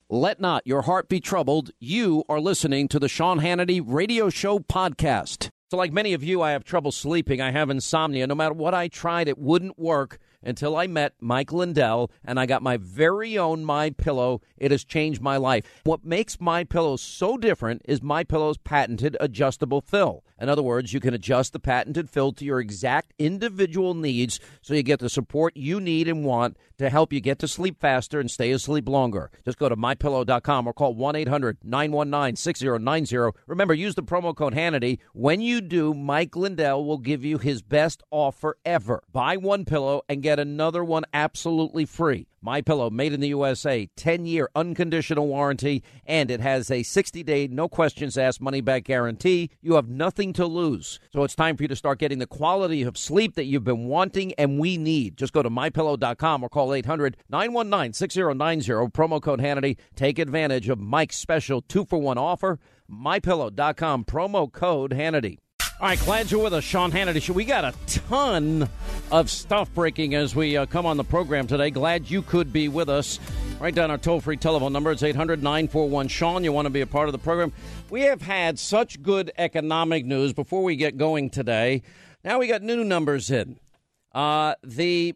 Let not your heart be troubled. You are listening to the Sean Hannity Radio Show podcast. So like many of you, I have trouble sleeping. I have insomnia. No matter what I tried, it wouldn't work until I met Mike Lindell, and I got my very own MyPillow. It has changed my life. What makes MyPillow so different is MyPillow's patented adjustable fill. In other words, you can adjust the patented fill to your exact individual needs so you get the support you need and want to help you get to sleep faster and stay asleep longer. Just go to MyPillow.com or call 1-800-919-6090. Remember, use the promo code Hannity. When you do, Mike Lindell will give you his best offer ever. Buy one pillow and get another one absolutely free. MyPillow, made in the USA, 10-year unconditional warranty, and it has a 60-day, no-questions-asked money-back guarantee. You have nothing to lose. So it's time for you to start getting the quality of sleep that you've been wanting and we need. Just go to MyPillow.com or call 800-919-6090, promo code Hannity. Take advantage of Mike's special 2-for-1 offer. MyPillow.com, promo code Hannity. All right, glad you're with us, Sean Hannity Show. We got a ton of stuff breaking as we come on the program today. Glad you could be with us. Write down our toll-free telephone number. It's 800-941-SEAN. You want to be a part of the program. We have had such good economic news before we get going today. Now we got new numbers in. This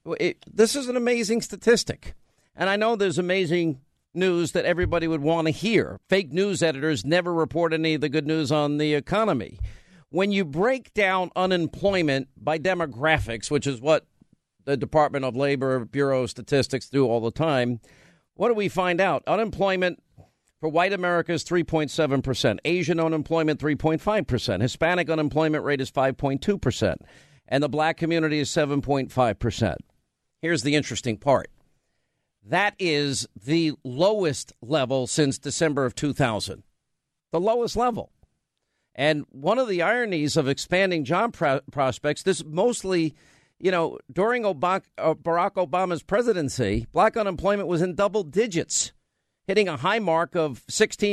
is an amazing statistic. And I know there's amazing news that everybody would want to hear. Fake news editors never report any of the good news on the economy. When you break down unemployment by demographics, which is what the Department of Labor Bureau of Statistics do all the time, what do we find out? Unemployment for white America is 3.7%. Asian unemployment, 3.5%. Hispanic unemployment rate is 5.2%. And the black community is 7.5%. Here's the interesting part. That is the lowest level since December of 2000. The lowest level. And one of the ironies of expanding job prospects, this mostly, during Barack Obama's presidency, black unemployment was in double digits, hitting a high mark of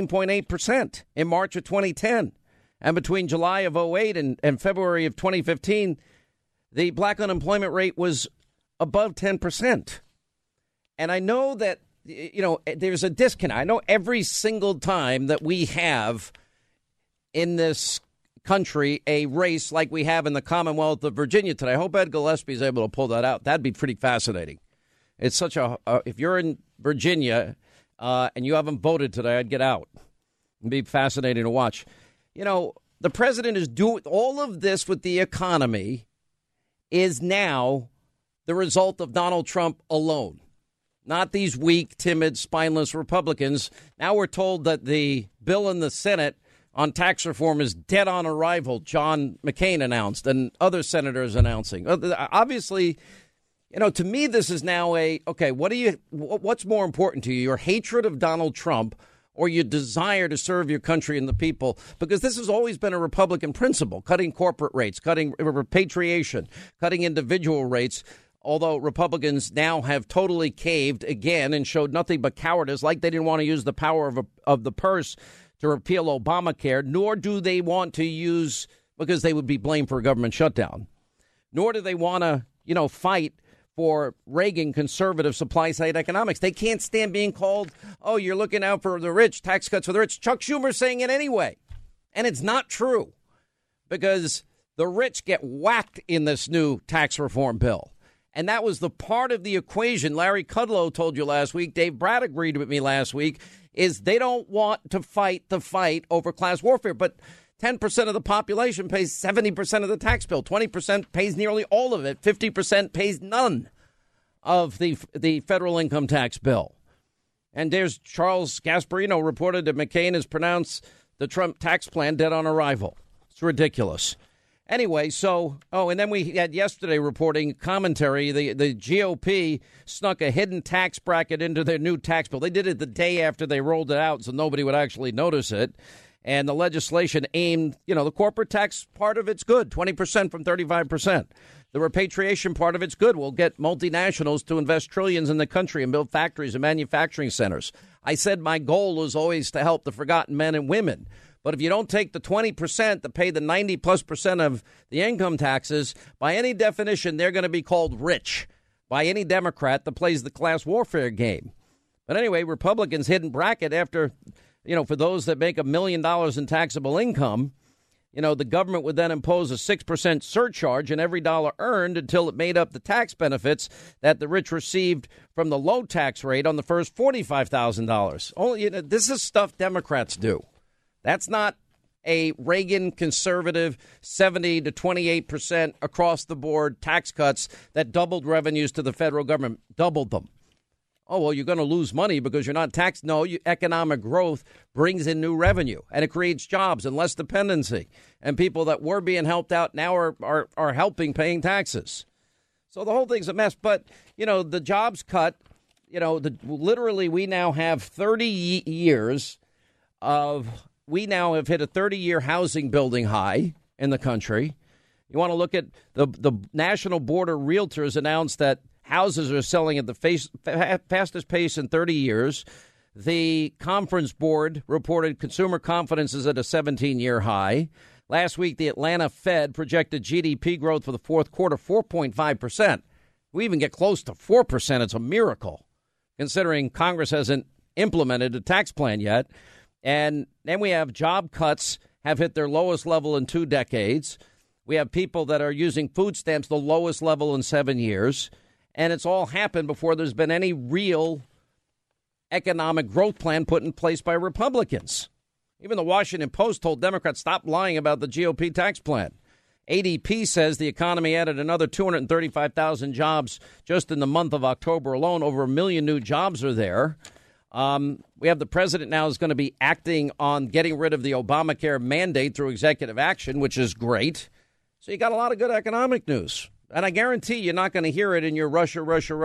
16.8% in March of 2010. And between July of 2008 and February of 2015, the black unemployment rate was above 10%. And I know that, there's a disconnect. I know every single time that we have in this country a race like we have in the Commonwealth of Virginia today. I hope Ed Gillespie is able to pull that out. That'd be pretty fascinating. It's such if you're in Virginia and you haven't voted today, I'd get out. It'd be fascinating to watch. The president is doing all of this with the economy is now the result of Donald Trump alone, not these weak, timid, spineless Republicans. Now we're told that the bill in the Senate on tax reform is dead on arrival, John McCain announced, and other senators announcing. Obviously, to me, this is now what's more important to you, your hatred of Donald Trump or your desire to serve your country and the people? Because this has always been a Republican principle, cutting corporate rates, cutting repatriation, cutting individual rates. Although Republicans now have totally caved again and showed nothing but cowardice, like they didn't want to use the power of the purse to repeal Obamacare, nor do they want to use, because they would be blamed for a government shutdown, nor do they want to, fight for Reagan conservative supply-side economics. They can't stand being called, oh, you're looking out for the rich, tax cuts for the rich. Chuck Schumer's saying it anyway. And it's not true, because the rich get whacked in this new tax reform bill. And that was the part of the equation Larry Kudlow told you last week. Dave Brad agreed with me last week, is they don't want to fight the fight over class warfare. But 10% of the population pays 70% of the tax bill. 20% pays nearly all of it. 50% pays none of the federal income tax bill. And there's Charles Gasparino reported that McCain has pronounced the Trump tax plan dead on arrival. It's ridiculous. Anyway, and then we had yesterday reporting commentary. The GOP snuck a hidden tax bracket into their new tax bill. They did it the day after they rolled it out, so nobody would actually notice it. And the legislation aimed, the corporate tax part of it's good, 20% from 35%. The repatriation part of it's good. We'll get multinationals to invest trillions in the country and build factories and manufacturing centers. I said my goal was always to help the forgotten men and women. But if you don't take the 20% that pay the 90+% of the income taxes, by any definition, they're going to be called rich by any Democrat that plays the class warfare game. But anyway, Republicans' hidden bracket after, for those that make $1 million in taxable income, the government would then impose a 6% surcharge on every dollar earned until it made up the tax benefits that the rich received from the low tax rate on the first $45,000. Only this is stuff Democrats do. That's not a Reagan conservative 70 to 28% across the board tax cuts that doubled revenues to the federal government, doubled them. Oh, well, you're going to lose money because you're not taxed. No, economic growth brings in new revenue and it creates jobs and less dependency. And people that were being helped out now are helping paying taxes. So the whole thing's a mess. But, the jobs cut, literally we now have 30 years we now have hit a 30-year housing building high in the country. You want to look at the National Board of Realtors announced that houses are selling at the fastest pace in 30 years. The Conference Board reported consumer confidence is at a 17-year high. Last week, the Atlanta Fed projected GDP growth for the fourth quarter, 4.5%. We even get close to 4%. It's a miracle, considering Congress hasn't implemented a tax plan yet. And then we have job cuts have hit their lowest level in 2 decades. We have people that are using food stamps, the lowest level in 7 years. And it's all happened before there's been any real economic growth plan put in place by Republicans. Even the Washington Post told Democrats, stop lying about the GOP tax plan. ADP says the economy added another 235,000 jobs just in the month of October alone. Over 1 million new jobs are there. We have the president now is going to be acting on getting rid of the Obamacare mandate through executive action, which is great. So you got a lot of good economic news. And I guarantee you're not going to hear it in your Russia,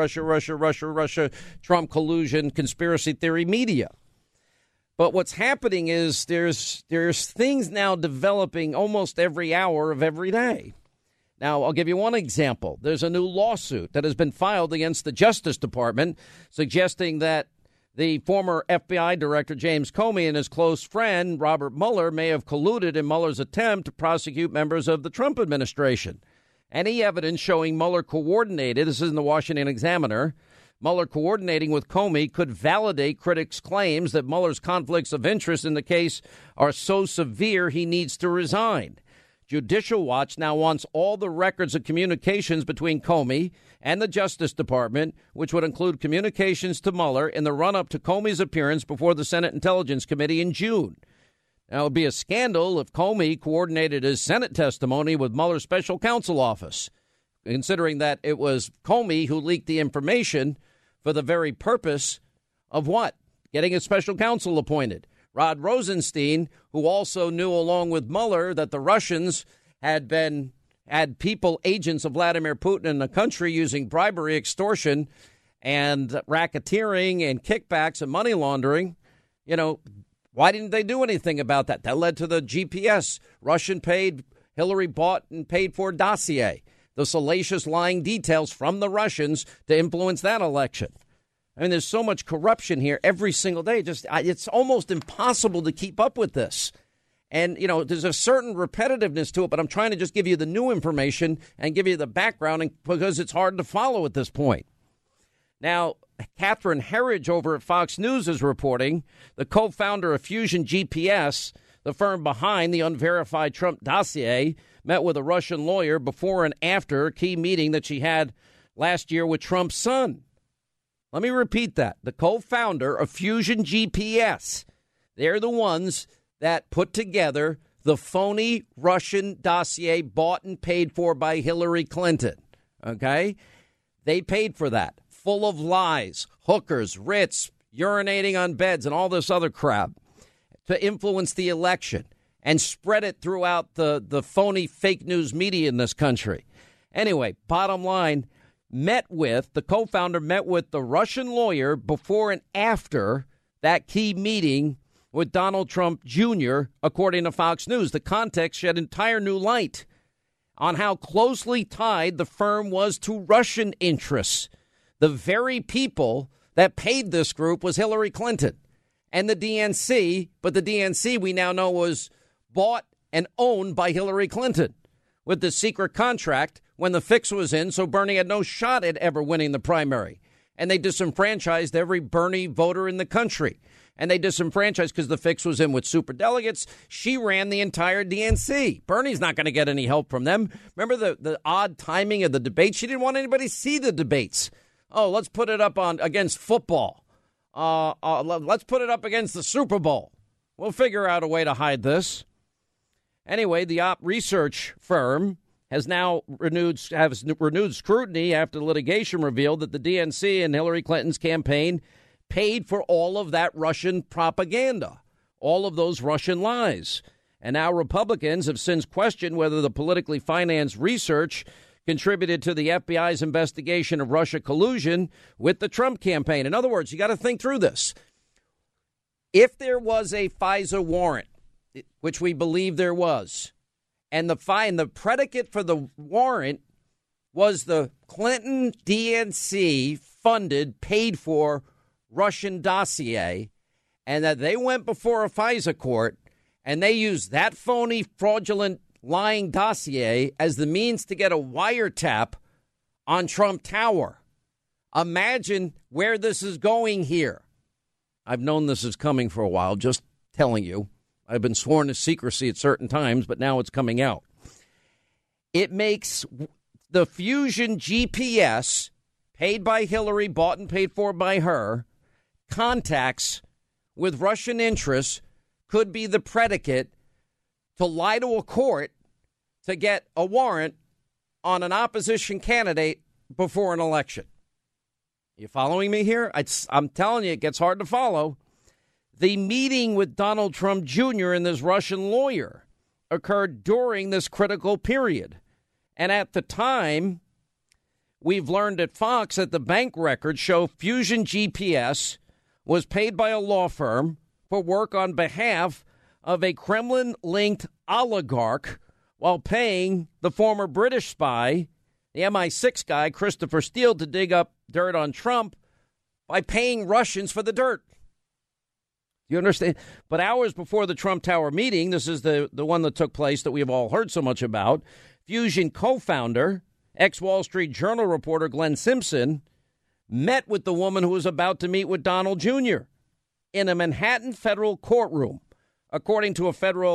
Trump collusion, conspiracy theory media. But what's happening is there's things now developing almost every hour of every day. Now, I'll give you one example. There's a new lawsuit that has been filed against the Justice Department suggesting that the former FBI director, James Comey, and his close friend, Robert Mueller, may have colluded in Mueller's attempt to prosecute members of the Trump administration. Any evidence showing Mueller coordinated, this is in the Washington Examiner, Mueller coordinating with Comey could validate critics' claims that Mueller's conflicts of interest in the case are so severe he needs to resign. Judicial Watch now wants all the records of communications between Comey and the Justice Department, which would include communications to Mueller in the run-up to Comey's appearance before the Senate Intelligence Committee in June. Now, it would be a scandal if Comey coordinated his Senate testimony with Mueller's special counsel office, considering that it was Comey who leaked the information for the very purpose of what? Getting a special counsel appointed. Rod Rosenstein, who also knew along with Mueller that the Russians had people, agents of Vladimir Putin in the country using bribery, extortion, and racketeering and kickbacks and money laundering. Why didn't they do anything about that? That led to the GPS, Russian paid, Hillary bought and paid for dossier, the salacious lying details from the Russians to influence that election. I mean, there's so much corruption here every single day. It's almost impossible to keep up with this. And, there's a certain repetitiveness to it, but I'm trying to just give you the new information and give you the background because it's hard to follow at this point. Now, Catherine Herridge over at Fox News is reporting the co-founder of Fusion GPS, the firm behind the unverified Trump dossier, met with a Russian lawyer before and after a key meeting that she had last year with Trump's son. Let me repeat that. The co-founder of Fusion GPS, they're the ones that put together the phony Russian dossier bought and paid for by Hillary Clinton. Okay? They paid for that. Full of lies, hookers, writs, urinating on beds, and all this other crap to influence the election and spread it throughout the phony fake news media in this country. Anyway, bottom line, the co-founder met with the Russian lawyer before and after that key meeting with Donald Trump Jr., according to Fox News. The context shed entire new light on how closely tied the firm was to Russian interests. The very people that paid this group was Hillary Clinton and the DNC, but the DNC we now know was bought and owned by Hillary Clinton with the secret contract when the fix was in, so Bernie had no shot at ever winning the primary. And they disenfranchised every Bernie voter in the country. And they disenfranchised because the fix was in with superdelegates. She ran the entire DNC. Bernie's not going to get any help from them. Remember the odd timing of the debates? She didn't want anybody to see the debates. Oh, let's put it up against football. Let's put it up against the Super Bowl. We'll figure out a way to hide this. Anyway, the op research firm has now renewed scrutiny after the litigation revealed that the DNC and Hillary Clinton's campaign paid for all of that Russian propaganda, all of those Russian lies. And now Republicans have since questioned whether the politically financed research contributed to the FBI's investigation of Russia collusion with the Trump campaign. In other words, you got to think through this. If there was a FISA warrant, which we believe there was, and the predicate for the warrant was the Clinton DNC funded, paid for Russian dossier, and that they went before a FISA court and they used that phony, fraudulent, lying dossier as the means to get a wiretap on Trump Tower. Imagine where this is going here. I've known this is coming for a while, just telling you. I've been sworn to secrecy at certain times, but now it's coming out. It makes the Fusion GPS, paid by Hillary, bought and paid for by her, contacts with Russian interests could be the predicate to lie to a court to get a warrant on an opposition candidate before an election. You following me here? I'm telling you, it gets hard to follow. The meeting with Donald Trump Jr. and this Russian lawyer occurred during this critical period. And at the time, we've learned at Fox that the bank records show Fusion GPS was paid by a law firm for work on behalf of a Kremlin-linked oligarch while paying the former British spy, the MI6 guy, Christopher Steele, to dig up dirt on Trump by paying Russians for the dirt. You understand? But hours before the Trump Tower meeting, this is the one that took place that we have all heard so much about, Fusion co-founder, ex-Wall Street Journal reporter Glenn Simpson, met with the woman who was about to meet with Donald Jr. in a Manhattan federal courtroom, according to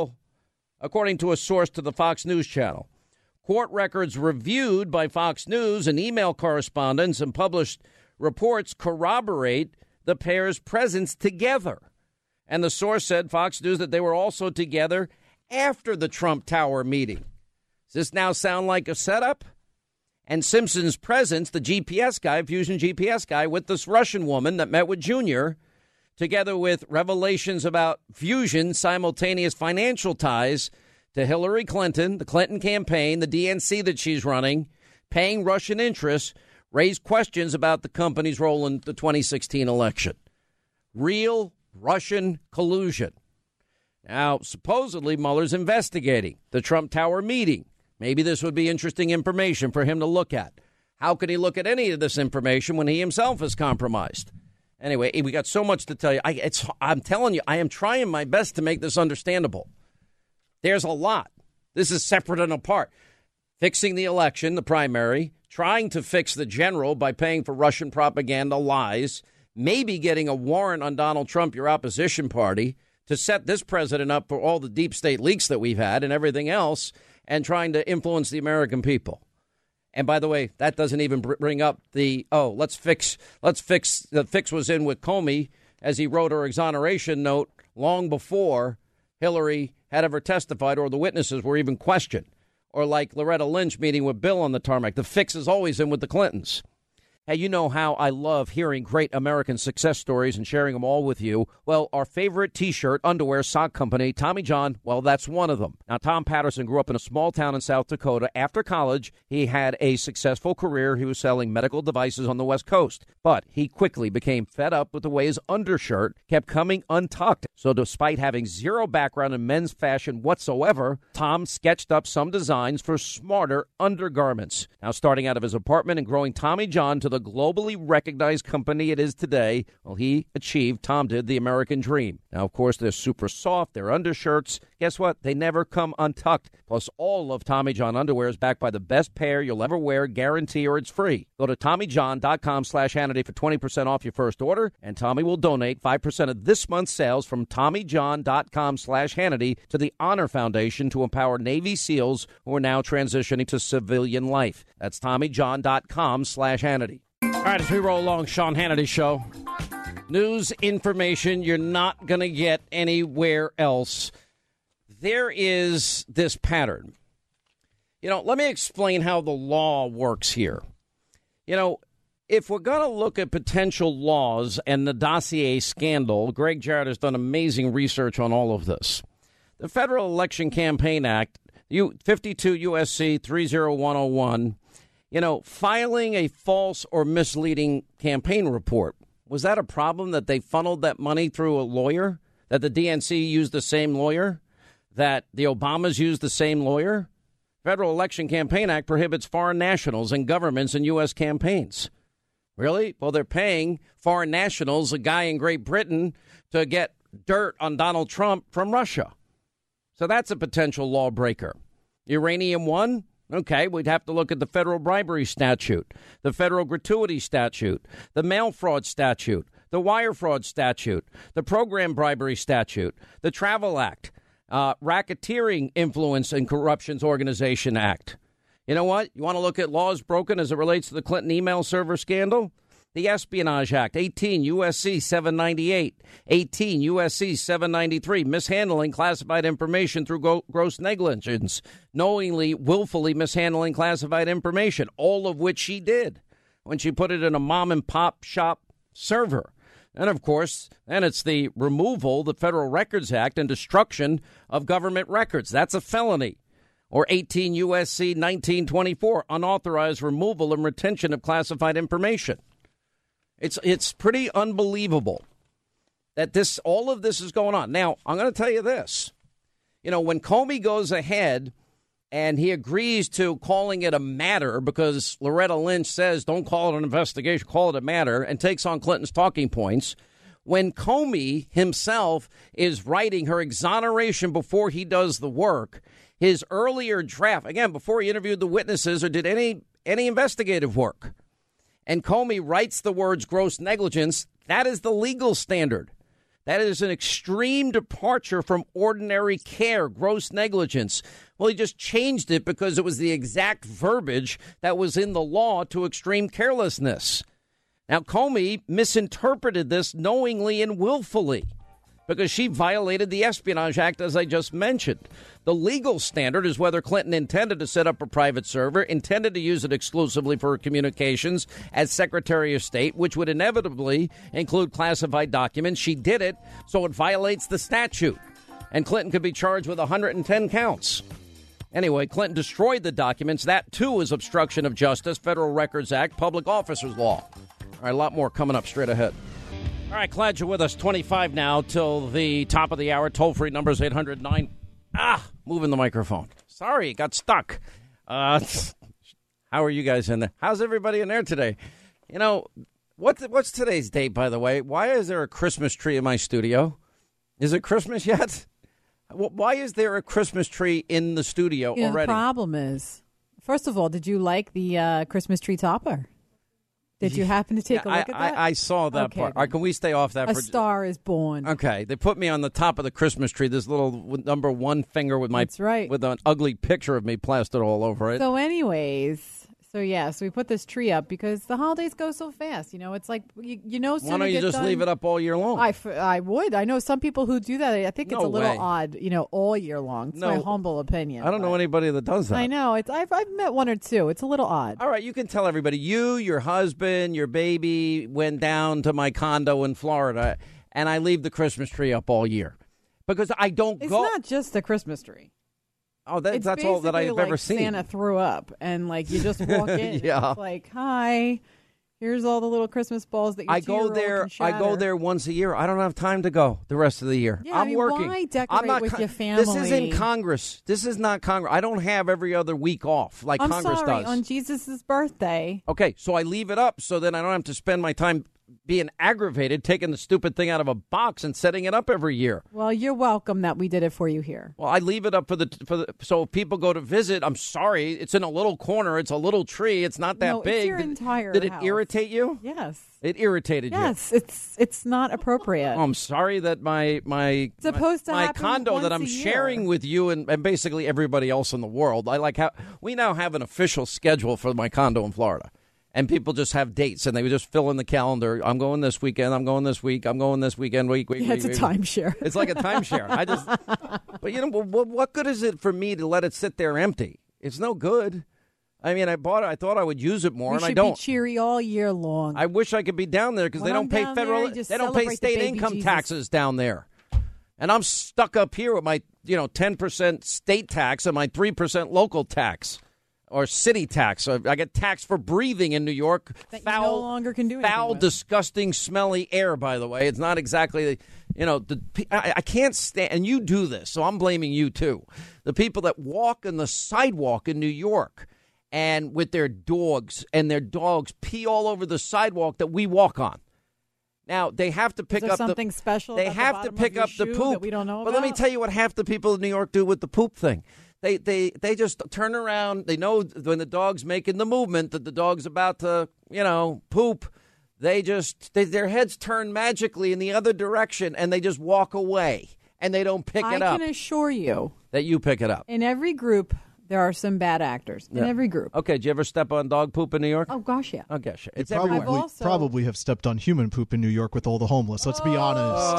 a source to the Fox News channel. Court records reviewed by Fox News and email correspondence and published reports corroborate the pair's presence together. And the source said, Fox News, that they were also together after the Trump Tower meeting. Does this now sound like a setup? And Simpson's presence, the GPS guy, Fusion GPS guy, with this Russian woman that met with Jr., together with revelations about Fusion's simultaneous financial ties to Hillary Clinton, the Clinton campaign, the DNC that she's running, paying Russian interests, raised questions about the company's role in the 2016 election. Real Russian collusion. Now, supposedly, Mueller's investigating the Trump Tower meeting. Maybe this would be interesting information for him to look at. How could he look at any of this information when he himself is compromised? Anyway, we got so much to tell you. I'm telling you, I am trying my best to make this understandable. There's a lot. This is separate and apart. Fixing the election, the primary, trying to fix the general by paying for Russian propaganda lies, maybe getting a warrant on Donald Trump, your opposition party, to set this president up for all the deep state leaks that we've had and everything else, and trying to influence the American people. And by the way, that doesn't even bring up the, let's fix, the fix was in with Comey as he wrote her exoneration note long before Hillary had ever testified or the witnesses were even questioned. Or like Loretta Lynch meeting with Bill on the tarmac. The fix is always in with the Clintons. Hey, you know how I love hearing great American success stories and sharing them all with you. Well, our favorite T-shirt, underwear, sock company, Tommy John, well, that's one of them. Now, Tom Patterson grew up in a small town in South Dakota. After college, he had a successful career. He was selling medical devices on the West Coast. But he quickly became fed up with the way his undershirt kept coming untucked. So despite having zero background in men's fashion whatsoever, Tom sketched up some designs for smarter undergarments. Now, starting out of his apartment and growing Tommy John to the globally recognized company it is today, well, Tom did the American dream. Now, of course, they're super soft. They're undershirts. Guess what? They never come untucked. Plus, all of Tommy John underwear is backed by the best pair you'll ever wear, guarantee, or it's free. Go to TommyJohn.com/Hannity for 20% off your first order, and Tommy will donate 5% of this month's sales from TommyJohn.com/Hannity to the Honor Foundation to empower Navy SEALs who are now transitioning to civilian life. That's TommyJohn.com/Hannity. All right, as we roll along, Sean Hannity Show. News, information you're not going to get anywhere else. There is this pattern. Let me explain how the law works here. If we're going to look at potential laws and the dossier scandal, Greg Jarrett has done amazing research on all of this. The Federal Election Campaign Act, 52 U.S.C. 30101, filing a false or misleading campaign report. Was that a problem that they funneled that money through a lawyer, that the DNC used the same lawyer, that the Obamas used the same lawyer? Federal Election Campaign Act prohibits foreign nationals and governments in U.S. campaigns. Really? Well, they're paying foreign nationals, a guy in Great Britain, to get dirt on Donald Trump from Russia. So that's a potential lawbreaker. Uranium One? Okay, we'd have to look at the federal bribery statute, the federal gratuity statute, the mail fraud statute, the wire fraud statute, the program bribery statute, the Travel Act, Racketeering Influence and Corruptions Organization Act. You know what? You want to look at laws broken as it relates to the Clinton email server scandal? The Espionage Act, 18 U.S.C. 798, 18 U.S.C. 793, mishandling classified information through gross negligence, knowingly, willfully mishandling classified information, all of which she did when she put it in a mom-and-pop shop server. And, of course, then it's the removal, the Federal Records Act, and destruction of government records. That's a felony. Or 18 U.S.C. 1924, unauthorized removal and retention of classified information. It's pretty unbelievable that all of this is going on. Now, I'm going to tell you this. When Comey goes ahead and he agrees to calling it a matter because Loretta Lynch says don't call it an investigation, call it a matter, and takes on Clinton's talking points, when Comey himself is writing her exoneration before he does the work, his earlier draft, again, before he interviewed the witnesses or did any investigative work, and Comey writes the words gross negligence, that is the legal standard. That is an extreme departure from ordinary care, gross negligence. Well, he just changed it because it was the exact verbiage that was in the law to extreme carelessness. Now, Comey misinterpreted this knowingly and willfully because she violated the Espionage Act, as I just mentioned. The legal standard is whether Clinton intended to set up a private server, intended to use it exclusively for communications as Secretary of State, which would inevitably include classified documents. She did it, so it violates the statute. And Clinton could be charged with 110 counts. Anyway, Clinton destroyed the documents. That, too, is obstruction of justice, Federal Records Act, Public Officers Law. All right, a lot more coming up straight ahead. All right, glad you're with us. 25 now till the top of the hour. Toll-free numbers 800-9. Moving the microphone. Sorry, it got stuck. How are you guys in there? How's everybody in there today? What's today's date, by the way? Why is there a Christmas tree in my studio? Is it Christmas yet? Why is there a Christmas tree in the studio already? The problem is, first of all, did you like the Christmas tree topper? Did you happen to take a look at that? I saw that part. All right, can we stay off that? A star is born. Okay. They put me on the top of the Christmas tree, this little number one finger with That's right. with an ugly picture of me plastered all over it. So anyways, so we put this tree up because the holidays go so fast. It's like, why don't you just leave it up all year long? I would. I know some people who do that. I think it's a little odd, all year long. It's my humble opinion. I don't know anybody that does that. I know. I've met one or two. It's a little odd. All right, you can tell everybody. You, your husband, your baby went down to my condo in Florida, and I leave the Christmas tree up all year because I don't go. It's not just the Christmas tree. Oh, that's all that I've ever seen. Santa threw up, and you just walk in. Yeah. It's like, hi, Here's all the little Christmas balls that your I go there. can shatter. I go there once a year. I don't have time to go the rest of the year. Yeah, I'm working. Why decorate with your family? This isn't Congress. This is not Congress. I don't have every other week off like Congress does. On Jesus' birthday. Okay, so I leave it up so then I don't have to spend my time being aggravated, taking the stupid thing out of a box and setting it up every year. Well, you're welcome that we did it for you here. Well, I leave it up for the so if people go to visit. I'm sorry, it's in a little corner. It's a little tree. It's not that big. It's your entire Did it house. irritate you? Yes. It irritated you. Yes, it's not appropriate. I'm sorry that my condo that I'm sharing with you and basically everybody else in the world. We now have an official schedule for my condo in Florida. And people just have dates, and they would just fill in the calendar. I'm going this weekend. I'm going this week. I'm going this weekend. It's a timeshare. It's like a timeshare. But what good is it for me to let it sit there empty? It's no good. I mean, I bought it. I thought I would use it more, and I don't. We should be cheery all year long. I wish I could be down there because they don't pay federal. They don't pay state income taxes down there, and I'm stuck up here with my 10% state tax and my 3% local tax. Or city tax. I get taxed for breathing in New York. That you no longer can do anything foul, with. Disgusting, smelly air, by the way. It's not exactly, I can't stand, and you do this, so I'm blaming you too. The people that walk on the sidewalk in New York and with their dogs, and their dogs pee all over the sidewalk that we walk on. Now, they have to pick up something special. They have to pick up the poop. That we don't know but about? let me tell you what half the people in New York do with the poop thing. They just turn around. They know when the dog's making the movement that the dog's about to, poop. Their heads turn magically in the other direction, and they just walk away, and they don't pick it up. I can assure you that you pick it up. In every group, there are some bad actors. In every group. Okay, did you ever step on dog poop in New York? Oh, gosh, yeah. Oh, gosh. It's probably have stepped on human poop in New York with all the homeless. Let's be honest.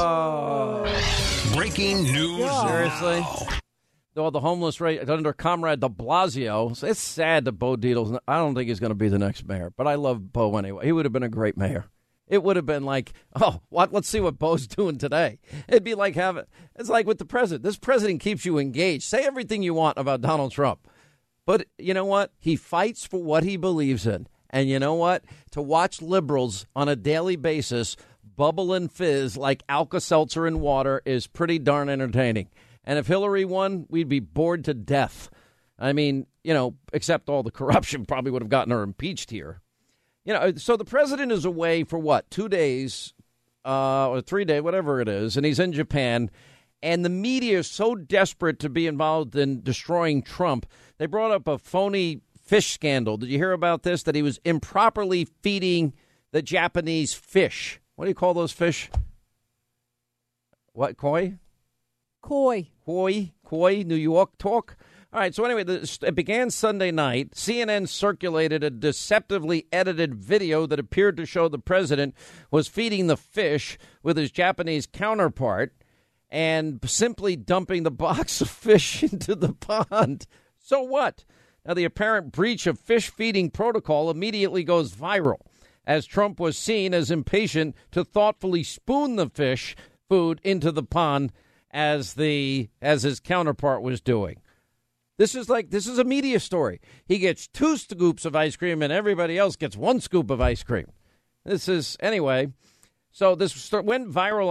Breaking news. Seriously? Well, the homeless rate under Comrade de Blasio. It's sad that Bo Dietl's. I don't think he's going to be the next mayor, but I love Bo anyway. He would have been a great mayor. It would have been like, let's see what Bo's doing today. It'd be like it's like with the president. This president keeps you engaged. Say everything you want about Donald Trump. But you know what? He fights for what he believes in. And you know what? To watch liberals on a daily basis bubble and fizz like Alka-Seltzer in water is pretty darn entertaining. And if Hillary won, we'd be bored to death. I mean, except all the corruption probably would have gotten her impeached here. So the president is away for what, 2 days or 3 days, whatever it is, and he's in Japan. And the media is so desperate to be involved in destroying Trump. They brought up a phony fish scandal. Did you hear about this? That he was improperly feeding the Japanese fish. What do you call those fish? What, koi? Koi, New York talk. All right, so anyway, it began Sunday night. CNN circulated a deceptively edited video that appeared to show the president was feeding the fish with his Japanese counterpart and simply dumping the box of fish into the pond. So what? Now, the apparent breach of fish feeding protocol immediately goes viral, as Trump was seen as impatient to thoughtfully spoon the fish food into the pond as his counterpart was doing. This is a media story. He gets 2 scoops of ice cream and everybody else gets 1 scoop of ice cream. Anyway. So this went viral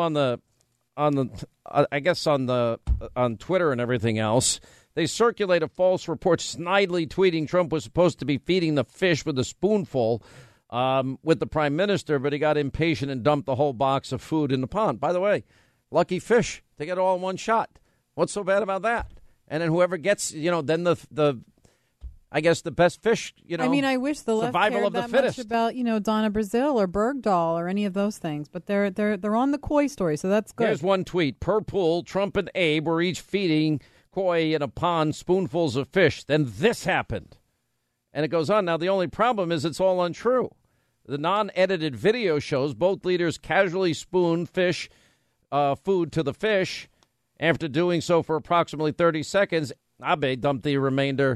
on Twitter and everything else. They circulate a false report snidely tweeting Trump was supposed to be feeding the fish with a spoonful with the prime minister, but he got impatient and dumped the whole box of food in the pond. By the way, lucky fish. They get it all in one shot. What's so bad about that? And then whoever gets, then the best fish, I mean, I wish the left survival cared of the that fittest. much about, Donna Brazile or Bergdahl or any of those things. But they're on the koi story, so that's good. Here's one tweet. Per pool, Trump and Abe were each feeding koi in a pond spoonfuls of fish. Then this happened. And it goes on. Now, the only problem is it's all untrue. The non-edited video shows both leaders casually spoon fish food to the fish. After doing so for approximately 30 seconds, Abe dumped the remainder.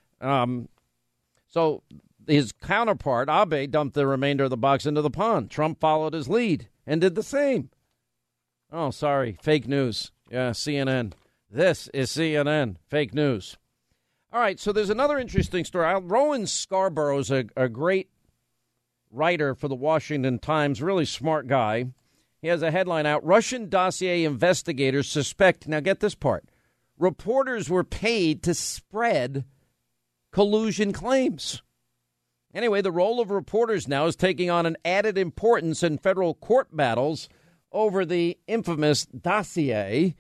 So his counterpart, Abe, dumped the remainder of the box into the pond. Trump followed his lead and did the same. Oh, sorry. Fake news. Yeah, CNN. This is CNN. Fake news. All right, so there's another interesting story. Rowan Scarborough's a great writer for the Washington Times, really smart guy. He has a headline out, Russian dossier investigators suspect, now get this part, reporters were paid to spread collusion claims. Anyway, the role of reporters now is taking on an added importance in federal court battles over the infamous dossier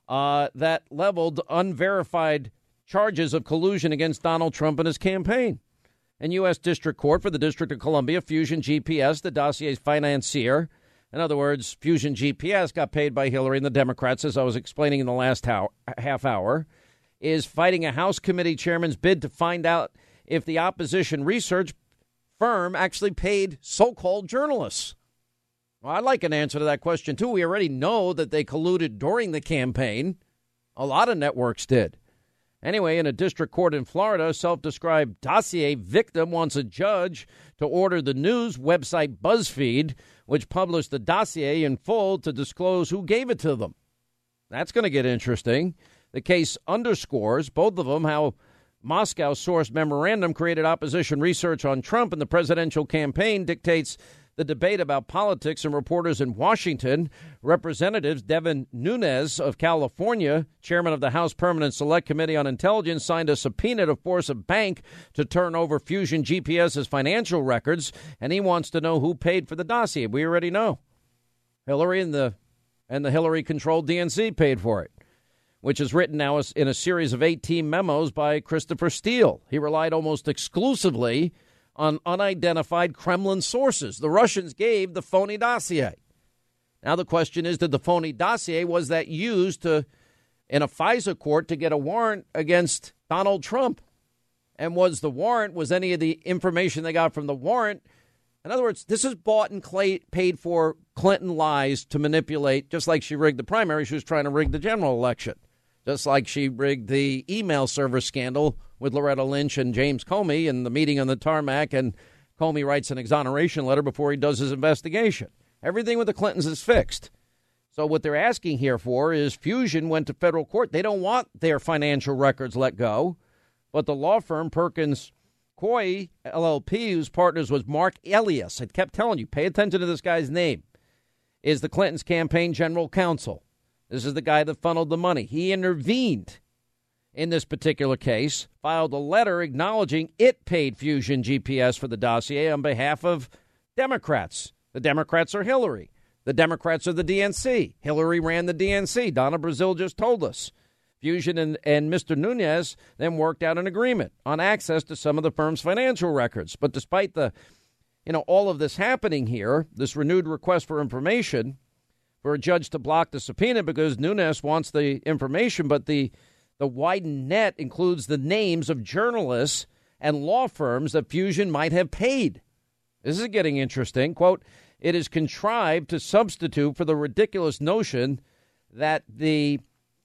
that leveled unverified charges of collusion against Donald Trump and his campaign. In U.S. District Court for the District of Columbia, Fusion GPS, the dossier's financier, in other words, Fusion GPS got paid by Hillary and the Democrats, as I was explaining in the last half hour, is fighting a House committee chairman's bid to find out if the opposition research firm actually paid so-called journalists. Well, I'd like an answer to that question, too. We already know that they colluded during the campaign. A lot of networks did. Anyway, in a district court in Florida, a self-described dossier victim wants a judge to order the news website BuzzFeed, which published the dossier in full, to disclose who gave it to them. That's going to get interesting. The case underscores, both of them, how Moscow-sourced memorandum created opposition research on Trump and the presidential campaign, dictates the debate about politics and reporters in Washington. Representatives Devin Nunes of California, chairman of the House Permanent Select Committee on Intelligence, signed a subpoena to force a bank to turn over Fusion GPS's financial records, and he wants to know who paid for the dossier. We already know. Hillary and the Hillary-controlled DNC paid for it, which is written now in a series of 18 memos by Christopher Steele. He relied almost exclusively on unidentified Kremlin sources. The Russians gave the phony dossier. Now the question is, did the phony dossier, was that used in a FISA court to get a warrant against Donald Trump? And was any of the information they got from the warrant? In other words, this is bought and paid for Clinton lies to manipulate, just like she rigged the primary. She was trying to rig the general election, just like she rigged the email server scandal with Loretta Lynch and James Comey and the meeting on the tarmac, and Comey writes an exoneration letter before he does his investigation. Everything with the Clintons is fixed. So what they're asking here for is Fusion went to federal court. They don't want their financial records let go, but the law firm Perkins Coie LLP, whose partners was Mark Elias, I kept telling you, pay attention to this guy's name, is the Clintons' campaign general counsel. This is the guy that funneled the money. He intervened in this particular case, filed a letter acknowledging it paid Fusion GPS for the dossier on behalf of Democrats. The Democrats are Hillary. The Democrats are the DNC. Hillary ran the DNC. Donna Brazile just told us. Fusion and Mr. Nunes then worked out an agreement on access to some of the firm's financial records. But despite all of this happening here, this renewed request for information, for a judge to block the subpoena because Nunes wants the information, but the widened net includes the names of journalists and law firms that Fusion might have paid. This is getting interesting. Quote, it is contrived to substitute for the ridiculous notion that the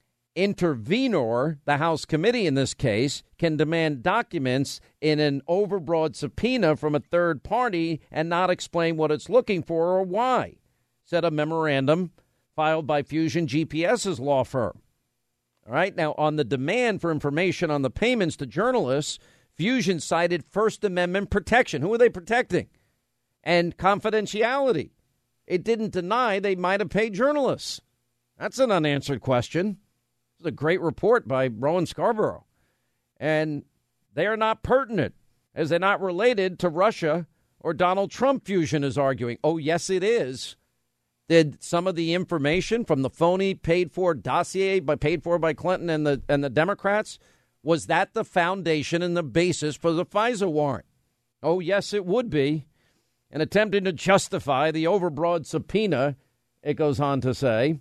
intervenor, the House committee in this case, can demand documents in an overbroad subpoena from a third party and not explain what it's looking for or why, said a memorandum filed by Fusion GPS's law firm. All right. Now, on the demand for information on the payments to journalists, Fusion cited First Amendment protection. Who are they protecting? And confidentiality. It didn't deny they might have paid journalists. That's an unanswered question. It's a great report by Rowan Scarborough. And they are not pertinent, as they're not related to Russia or Donald Trump, Fusion is arguing. Oh, yes, it is. Did some of the information from the phony paid-for dossier paid for by Clinton and the Democrats, was that the foundation and the basis for the FISA warrant? Oh, yes, it would be. In attempting to justify the overbroad subpoena, it goes on to say,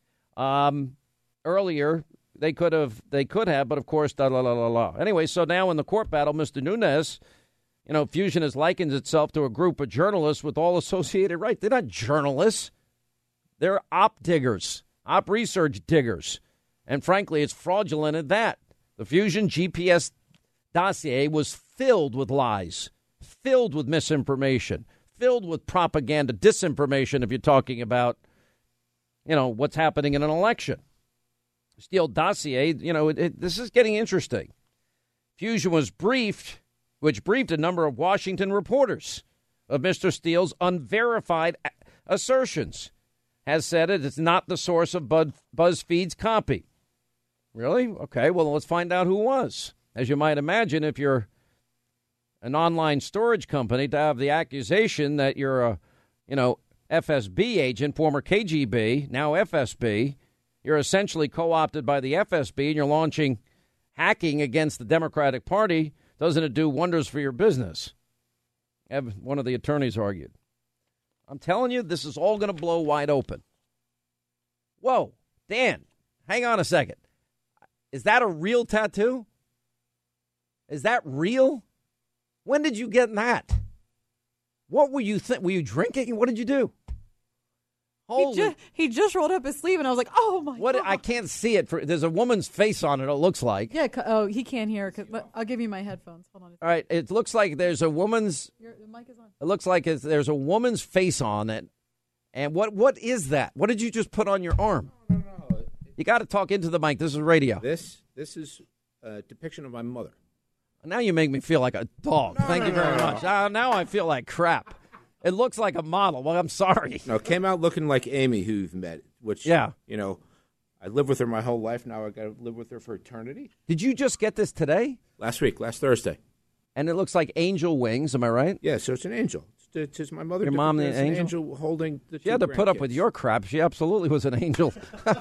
earlier they could have, but of course, Anyway, so now in the court battle, Mr. Nunes, Fusion has likened itself to a group of journalists with all associated rights. They're not journalists. They're op diggers, op research diggers. And frankly, it's fraudulent at that. The Fusion GPS dossier was filled with lies, filled with misinformation, filled with propaganda, disinformation, if you're talking about, what's happening in an election. Steele dossier, this is getting interesting. Fusion was briefed a number of Washington reporters of Mr. Steele's unverified assertions, has said it is not the source of BuzzFeed's copy. Really? Okay, well, let's find out who was. As you might imagine, if you're an online storage company, to have the accusation that you're a, FSB agent, former KGB, now FSB, you're essentially co-opted by the FSB and you're launching hacking against the Democratic Party, doesn't it do wonders for your business? One of the attorneys argued. I'm telling you, this is all going to blow wide open. Whoa, Dan, hang on a second. Is that a real tattoo? Is that real? When did you get that? What were you Were you drinking? What did you do? He just rolled up his sleeve, and I was like, "Oh my God!" I can't see it. There's a woman's face on it. It looks like. Yeah. Oh, he can't hear. I'll give you my headphones. Hold on. All right. It looks like there's a woman's. The mic is on. It looks like there's a woman's face on it. And what is that? What did you just put on your arm? No. You got to talk into the mic. This is radio. This is a depiction of my mother. Now you make me feel like a dog. Thank you very much. Now I feel like crap. It looks like a model. Well, I'm sorry. No, it came out looking like Amy, who you've met, which, I lived with her my whole life. Now I got to live with her for eternity. Did you just get this today? Last Thursday. And it looks like angel wings. Am I right? Yeah, so it's an angel. It's my mother. Your mom, the angel? An angel holding the two She had to put up grandkids. with your crap. She absolutely was an angel.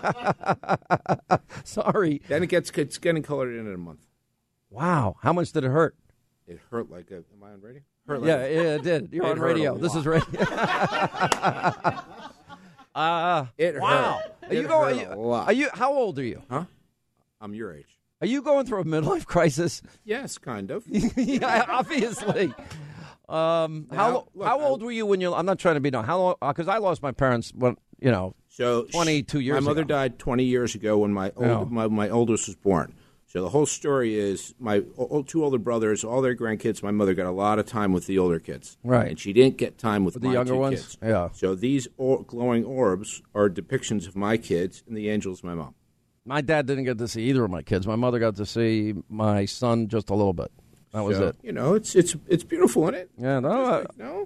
Sorry. Then it's getting colored in a month. Wow. How much did it hurt? It hurt like am I on radio? Yeah, it did. You're on radio. This is radio. It wow. hurt. Are you? How old are you? Huh? I'm your age. Are you going through a midlife crisis? Yes, kind of. Yeah, obviously. How old were you when you? I'm not trying to be. No, how long? Because I lost my parents when 22 years ago. My mother died 20 years ago when my oldest was born. So the whole story is my two older brothers, all their grandkids. My mother got a lot of time with the older kids, right? And she didn't get time with the my younger two ones. Kids. Yeah. So these glowing orbs are depictions of my kids, and the angels, my mom. My dad didn't get to see either of my kids. My mother got to see my son just a little bit. That was it. It's beautiful, isn't it? Yeah, no.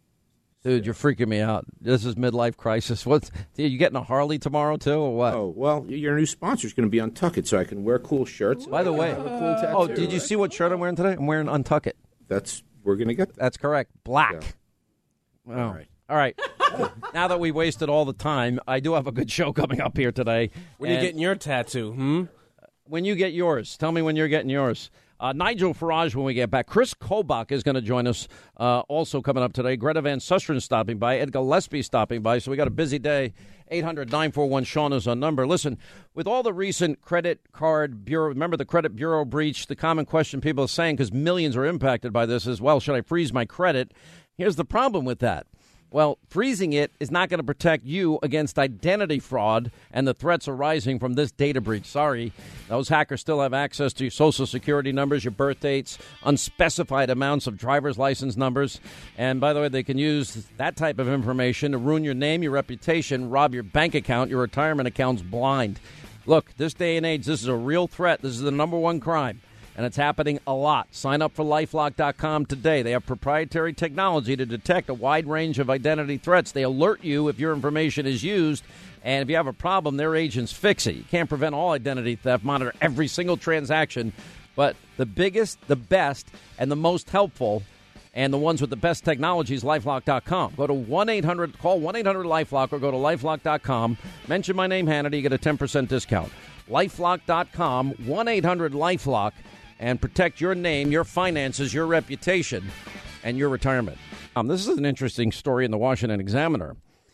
Dude, you're freaking me out. This is midlife crisis. You getting a Harley tomorrow too, or what? Oh well, your new sponsor is going to be Untuck It, so I can wear cool shirts. By the way, cool did you see what shirt I'm wearing today? I'm wearing Untuck It. We're going to get that. That's correct. Black. Yeah. Oh. All right. Now that we wasted all the time, I do have a good show coming up here today. When are you getting your tattoo? When you get yours. Tell me when you're getting yours. Nigel Farage when we get back. Chris Kobach is going to join us also coming up today. Greta Van Susteren stopping by. Ed Gillespie stopping by. So we got a busy day. 800-941-SEAN is our number. Listen, with all the recent credit card bureau, remember the credit bureau breach, the common question people are saying, because millions are impacted by this as well, should I freeze my credit? Here's the problem with that. Well, freezing it is not going to protect you against identity fraud and the threats arising from this data breach. Sorry, those hackers still have access to your Social Security numbers, your birth dates, unspecified amounts of driver's license numbers. And by the way, they can use that type of information to ruin your name, your reputation, rob your bank account, your retirement account's blind. Look, this day and age, this is a real threat. This is the number one crime. And it's happening a lot. Sign up for LifeLock.com today. They have proprietary technology to detect a wide range of identity threats. They alert you if your information is used. And if you have a problem, their agents fix it. You can't prevent all identity theft, monitor every single transaction. But the biggest, the best, and the most helpful, and the ones with the best technology is LifeLock.com. Go to 1-800, call 1-800-LifeLock or go to LifeLock.com. Mention my name, Hannity. You get a 10% discount. LifeLock.com, 1-800-LifeLock. And protect your name, your finances, your reputation, and your retirement. This is an interesting story in the Washington Examiner.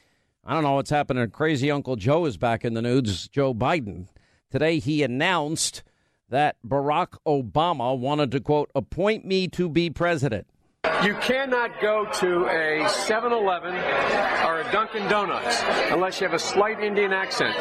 I don't know what's happening. Crazy Uncle Joe is back in the news, Joe Biden. Today he announced that Barack Obama wanted to, quote, appoint me to be president. You cannot go to a 7-Eleven or a Dunkin' Donuts unless you have a slight Indian accent.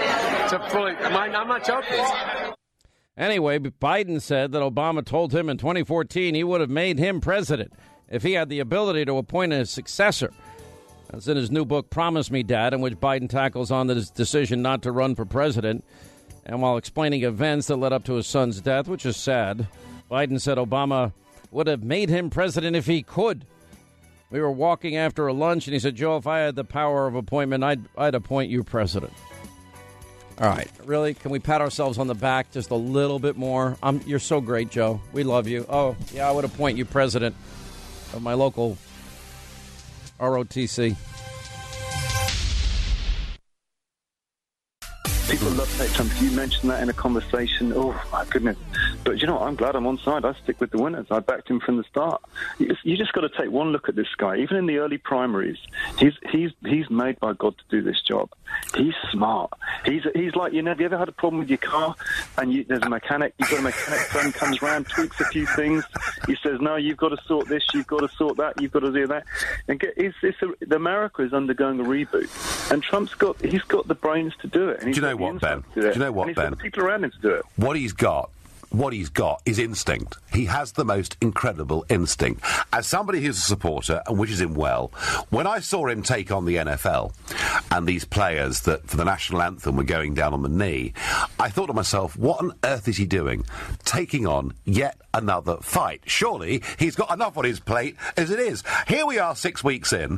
I'm not joking. Anyway, Biden said that Obama told him in 2014 he would have made him president if he had the ability to appoint a successor. That's in his new book, Promise Me, Dad, in which Biden tackles on his decision not to run for president. And while explaining events that led up to his son's death, which is sad, Biden said Obama would have made him president if he could. We were walking after a lunch, and he said, Joe, if I had the power of appointment, I'd appoint you president. All right. Really? Can we pat ourselves on the back just a little bit more? You're so great, Joe. We love you. Oh, yeah, I would appoint you president of my local ROTC. People love Donald Trump. You mentioned that in a conversation. Oh, my goodness. But you know what? I'm glad I'm on side. I stick with the winners. I backed him from the start. You just got to take one look at this guy. Even in the early primaries, he's made by God to do this job. He's smart. He's like, have you ever had a problem with your car and there's a mechanic, you've got a mechanic friend comes around, tweaks a few things. He says, no, you've got to sort this, you've got to sort that, you've got to do that. And America is undergoing a reboot. And he's got the brains to do it. And do you know what, Ben? Do you know what, he's Ben? got the people around him to do it. What he's got is instinct. He has the most incredible instinct. As somebody who's a supporter and wishes him well, when I saw him take on the NFL and these players that for the national anthem were going down on the knee, I thought to myself, what on earth is he doing? Taking on yet another fight. Surely he's got enough on his plate as it is. Here we are 6 weeks in.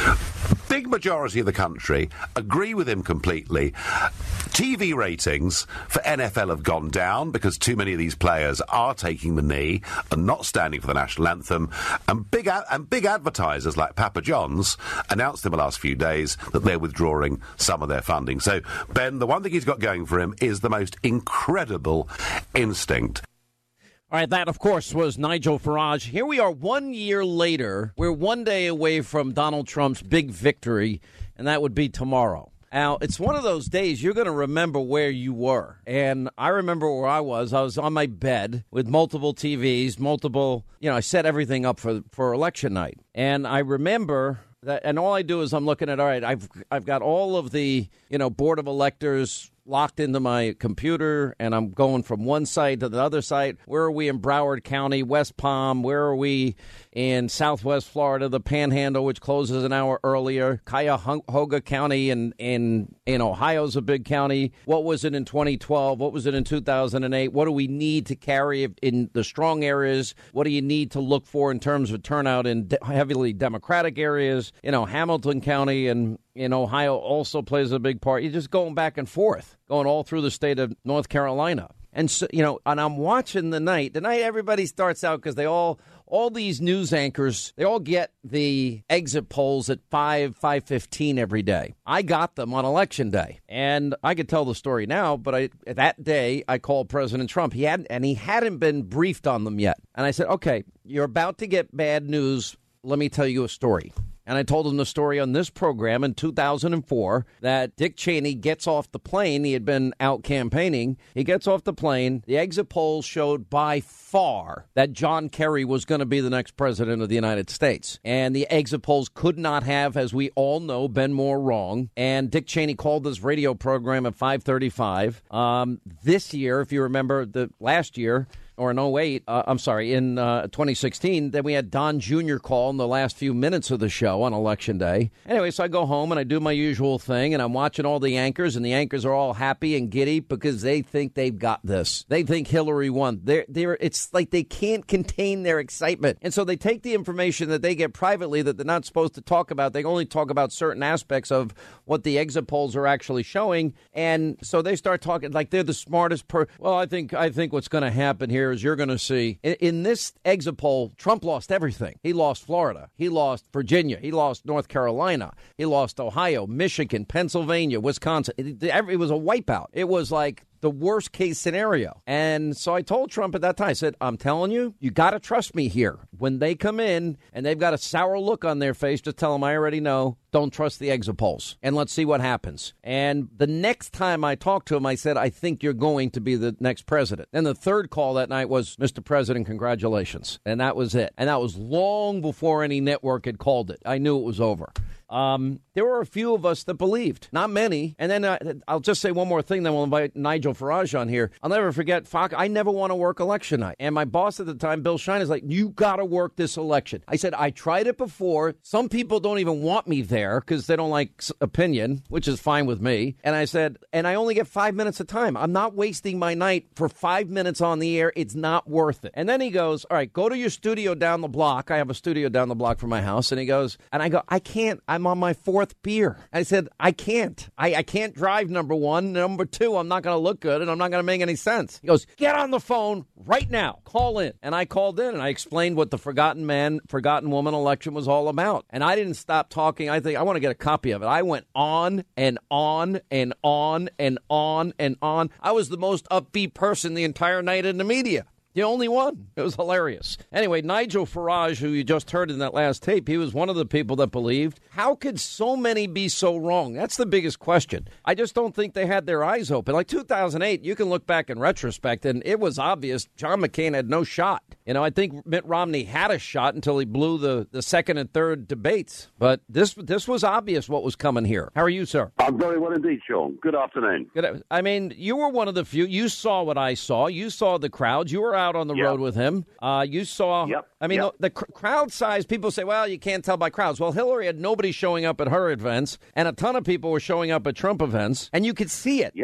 Big majority of the country agree with him completely. TV ratings for NFL have gone down because too many of these players are taking the knee and not standing for the national anthem. And big advertisers like Papa John's announced in the last few days that they're withdrawing some of their funding. So, Ben, the one thing he's got going for him is the most incredible instinct. All right, that, of course, was Nigel Farage. Here we are 1 year later. We're 1 day away from Donald Trump's big victory, and that would be tomorrow. Now, it's one of those days you're going to remember where you were. And I remember where I was. I was on my bed with multiple TVs, I set everything up for election night. And I remember that, and all I do is I'm looking at, all right, I've got all of the, board of electors locked into my computer, and I'm going from one site to the other site. Where are we in Broward County, West Palm? Where are we in Southwest Florida, the Panhandle, which closes an hour earlier? Cuyahoga County in Ohio's a big county. What was it in 2012? What was it in 2008? What do we need to carry in the strong areas? What do you need to look for in terms of turnout in heavily Democratic areas? Hamilton County and in Ohio also plays a big part. You're just going back and forth, going all through the state of North Carolina. And so, and I'm watching the night everybody starts out because they all these news anchors, they all get the exit polls at 5:15 every day. I got them on Election Day. And I could tell the story now, but that day I called President Trump. He hadn't been briefed on them yet. And I said, okay, you're about to get bad news. Let me tell you a story. And I told him the story on this program in 2004 that Dick Cheney gets off the plane. He had been out campaigning. He gets off the plane. The exit polls showed by far that John Kerry was going to be the next president of the United States. And the exit polls could not have, as we all know, been more wrong. And Dick Cheney called this radio program at 5:35. This year, if you remember, last year, or in 2016, then we had Don Jr. call in the last few minutes of the show on Election Day. Anyway, so I go home and I do my usual thing, and I'm watching all the anchors, and the anchors are all happy and giddy because they think they've got this. They think Hillary won. It's like they can't contain their excitement. And so they take the information that they get privately that they're not supposed to talk about. They only talk about certain aspects of what the exit polls are actually showing. And so they start talking like they're the smartest Well, I think what's going to happen here is you're going to see in this exit poll, Trump lost everything. He lost Florida. He lost Virginia. He lost North Carolina. He lost Ohio, Michigan, Pennsylvania, Wisconsin. It was a wipeout. It was like the worst case scenario. And so I told Trump at that time, I said, I'm telling you, you got to trust me here. When they come in and they've got a sour look on their face, just tell them I already know. Don't trust the exit polls. And let's see what happens. And the next time I talked to him, I said, I think you're going to be the next president. And the third call that night was, Mr. President, congratulations. And that was it. And that was long before any network had called it. I knew it was over. there were a few of us that believed, not many. And then I'll just say one more thing, then we'll invite Nigel Farage on here. I'll never forget, Fox, I never want to work election night. And my boss at the time, Bill Shine, is like, you got to work this election. I said, I tried it before. Some people don't even want me there because they don't like opinion, which is fine with me. And I said, and I only get 5 minutes of time. I'm not wasting my night for 5 minutes on the air. It's not worth it. And then he goes, all right, go to your studio down the block. I have a studio down the block from my house. And he goes, and I go, I can't. I'm on my fourth beer. I said, I can't. I can't drive, number one. Number two, I'm not going to look good and I'm not going to make any sense. He goes, get on the phone right now. Call in. And I called in and I explained what the Forgotten Man, Forgotten Woman election was all about. And I didn't stop talking. I think I want to get a copy of it. I went on and on and on and on and on. I was the most upbeat person the entire night in the media. The only one. It was hilarious. Anyway, Nigel Farage, who you just heard in that last tape, he was one of the people that believed. How could so many be so wrong? That's the biggest question. I just don't think they had their eyes open. Like 2008, you can look back in retrospect, and it was obvious John McCain had no shot. You know, I think Mitt Romney had a shot until he blew the second and third debates. But this was obvious what was coming here. How are you, sir? I'm very well indeed, Sean. Good afternoon. Good. I mean, you were one of the few. You saw what I saw. You saw the crowds. You were out on the road with him. You saw, I mean, the crowd size, people say, well, you can't tell by crowds. Well, Hillary had nobody showing up at her events, and a ton of people were showing up at Trump events, and you could see it.